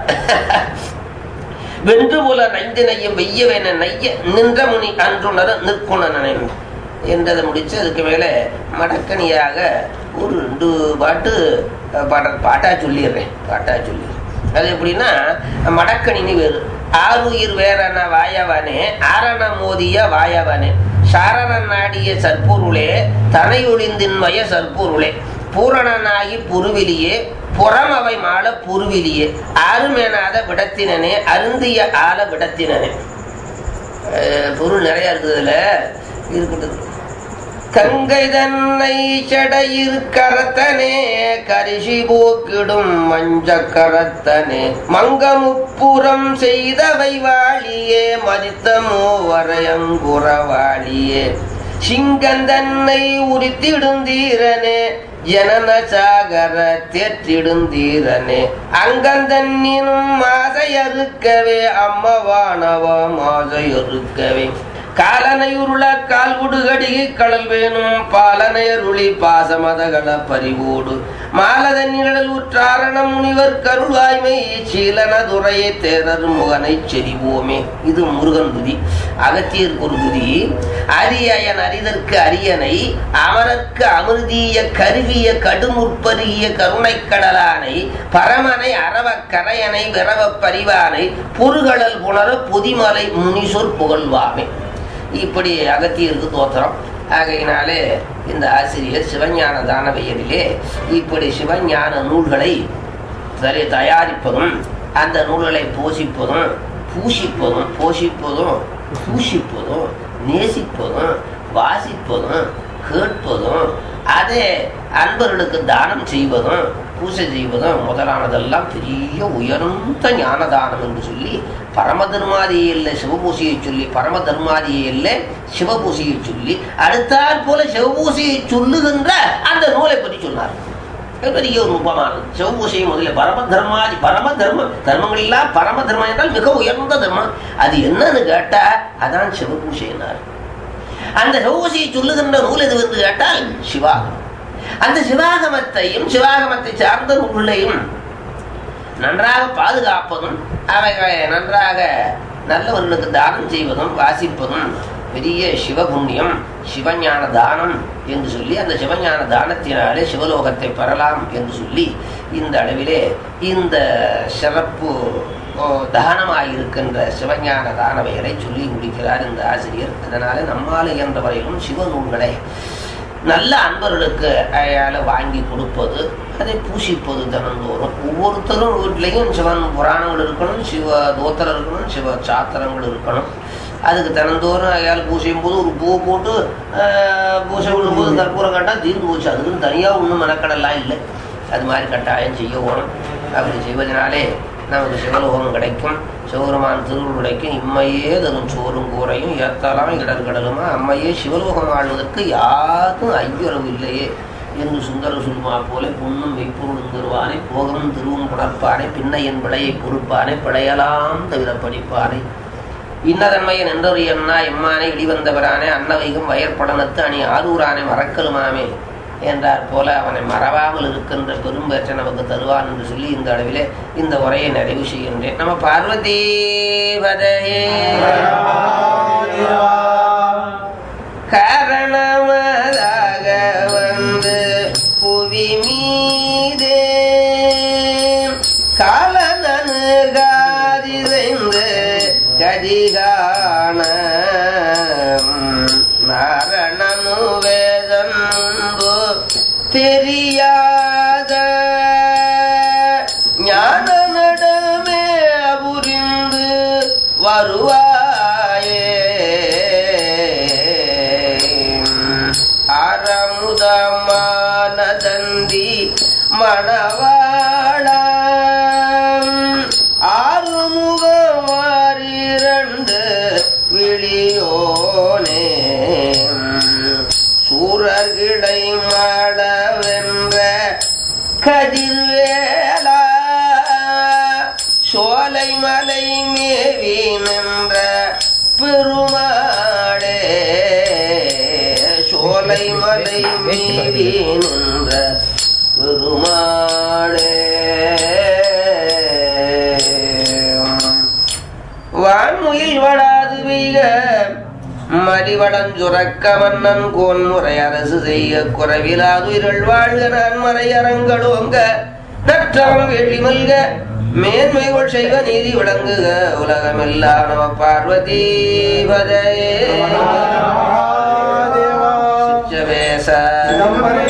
வென்று போல நைந்தினையும் வெய்யவேன நைய நின்ற முனி அன்றுணர நிற்குண நினைவு என்றதை முடிச்சு அதுக்கு மேல மடக்கணியாக ஒரு ரெண்டு பாட்டு பாட பாட்டா சொல்லிடுறேன் பாட்டா சொல்லிடுறேன். அது எப்படின்னா, மடக்கணினி வேறு ஆறுயிர் வேறன வாயவனே ஆரண மோதிய வாயவனே சாரண நாடிய சற்பொருளே தனையொழிந்தின்மய சற்பொருளே பூரணனாகி புருவிலியே புறமவை மாள புருவிலியே ஆறுமேனாத விடத்தினனே அருந்திய ஆல விடத்தினனே. பொருள் நிறைய இருக்குதுல இருக்கட்டும். கங்கை தன்னை சடையிரு கரத்தனே கரிசி போக்கிடும் மஞ்ச கரத்தனே மங்கமுப்புறம் செய்தவை வாழியே மதித்தமோ வரையங்குறவாழியே சிங்கந்தன்னை உரித்திடுந்தீரனே ஜனன சாகர தேற்றிடுந்தீரனே அங்கந்தன்னினும் மாசையறுக்கவே அம்மவானவ மாசையறுக்கவே காலனையுருள கால் உடுகடிகை கடல் வேணும் பாலனையருளி பாசமதகள பறிவோடு மாலதன்னிழல் உற்றாரணம் முனிவர் கருள்வாய்மை சீலன துறையை தேரர் முகனை செறிவோமே. இது முருகன் துதி. அகத்தியருக்கு ஒரு துதி. அரியயன் அரிதற்கு அரியனை அமரர்க்கு அமிர்தீய கருவிய கடுமுற்பருகிய கருணை கடலானை பரமனை அரவ கரையனை விரவ பரிவானை பொருகடல் புணர பொதிமலை முனிசொற் புகழ்வாமே. இப்படி அகத்தியருக்கு தோத்திரம். ஆகையினாலே இந்த ஆசிரியர் சிவஞான தானவையரிலே இப்படி சிவஞான நூல்களை தயாரிப்பதும் அந்த நூல்களை போஷிப்பதும் பூஷிப்பதும் போஷிப்பதும் பூஷிப்பதும் நேசிப்பதும் வாசிப்பதும் கேட்பதும் அதே அன்பர்களுக்கு தானம் செய்வதும் பூசை செய்வதும் முதலானதெல்லாம் பெரிய உயர்ந்த ஞான தானம் என்று சொல்லி பரம தர்மாதியில் சிவபூசையை சொல்லி பரம தர்மாதியில் சிவபூசையை சொல்லி அடுத்தாற் போல சிவபூசையை சொல்லுகின்ற அந்த நூலை பற்றி சொன்னார். பெரிய ஒரு உபமானது. சிவபூசையை முதல்ல பரம தர்மாதி பரம தர்மம் தர்மங்கள் எல்லாம் பரம தர்மம் என்றால் மிக உயர்ந்த தர்மம். அது என்னன்னு கேட்டா அதான் சிவபூசையினார். அந்த சிவபூசையை சொல்லுகின்ற நூல் எது என்று கேட்டால் சிவாகமம். அந்த சிவாகமத்தையும் சிவாகமத்தை சார்ந்த நூல்களையும் நன்றாக பாதுகாப்பதும் அவைகளை நன்றாக நல்லவர்களுக்கு தானம் செய்வதும் வாசிப்பதும் பெரிய சிவபுண்ணியம் சிவஞான தானம் என்று சொல்லி அந்த சிவஞான தானத்தினாலே சிவலோகத்தை பெறலாம் என்று சொல்லி இந்த அளவிலே இந்த சிறப்பு தானமாயிருக்கின்ற சிவஞான தானவைகளை சொல்லி முடிக்கிறார் இந்த ஆசிரியர். அதனால நம்மால் என்ற வரையிலும் சிவ நூல்களை நல்ல அன்பர்களுக்கு அயால வாங்கி கொடுப்பது அதை பூசிப்பது தினந்தோறும். ஒவ்வொருத்தரும் வீட்லையும் சிவன் புராணங்கள் இருக்கணும், சிவ தோத்திரம் இருக்கணும், சிவ சாத்திரங்கள் இருக்கணும். அதுக்கு தினந்தோறும் அயால் பூசையும் போது ஒரு பூவை போட்டு பூசை விடும்போது கற்பூரம் கட்டா தீர்ந்து போச்சு. அதுக்குன்னு தனியாக ஒன்றும் மெனக்கடலாம் இல்லை. அது மாதிரி கட்டாயம் செய்ய ஓணும். அப்படி செய்வதனாலே நமக்கு சிவலோகம் கிடைக்கும், சிவபெருமான் திருவுள் கிடைக்கும். இம்மையே தரும் சோறும் கூரையும் ஏத்தலாம் இடர் கடலுமா அம்மையே சிவலோகம் வாழ்வதற்கு யாருக்கும் ஐயரவு இல்லையே என்று சுந்தர சுல்மா போல பொன்னும் மெய்ப்பொருளும் தருவானை போகமும் திருவும் புணர்ப்பானை பின்னையன் விளையை பொறுப்பானை பிழையலாம் தவிர படிப்பானை இன்னதன்மையன் என்றொரு எண்ணா எம்மானை இடிவந்தவரானே அன்னவைகும் வயற்படனத்து அணி ஆரூரானை மறக்கலுமாமே என்றார் போல அவனை மறவாமல் இருக்கின்ற பெரும்பேற்றை நமக்கு தருவான் என்று சொல்லி இந்த அளவிலே இந்த உரையை நிறைவு செய்கின்றேன். நம்ம பார்வதி வதையே காரணமாக வந்து புவி மீதே காலனு காதிரைந்து கதிகான நாரணனு வேதன்பு தெரியாத ஞான நடமே புரிந்து வருவாயே அறமுதமான தந்தி மணவாள ஆறுமுகமாறிரண்டு விழியோனே சூரர்கிளை மாடவென்ற கதிர்வேளா சோலை மலை மேவி நின்ற பெருமாளே சோலை மலை மேவி நின்ற பெருமாளே வான்முயில் வடாது பெய்க மலிவளஞ்சுரக்க மன்னன் கோன்முறை அரசு செய்ய குறைவிலாதுயிர்கள் வாழ்க நான்மறை அரங்கடோங்க நற்றவம் வேள்வி மல்க மேன்மைகள் செய்வ நீதி விளங்குக உலகமெல்லாம் நம பார்வதி பதையே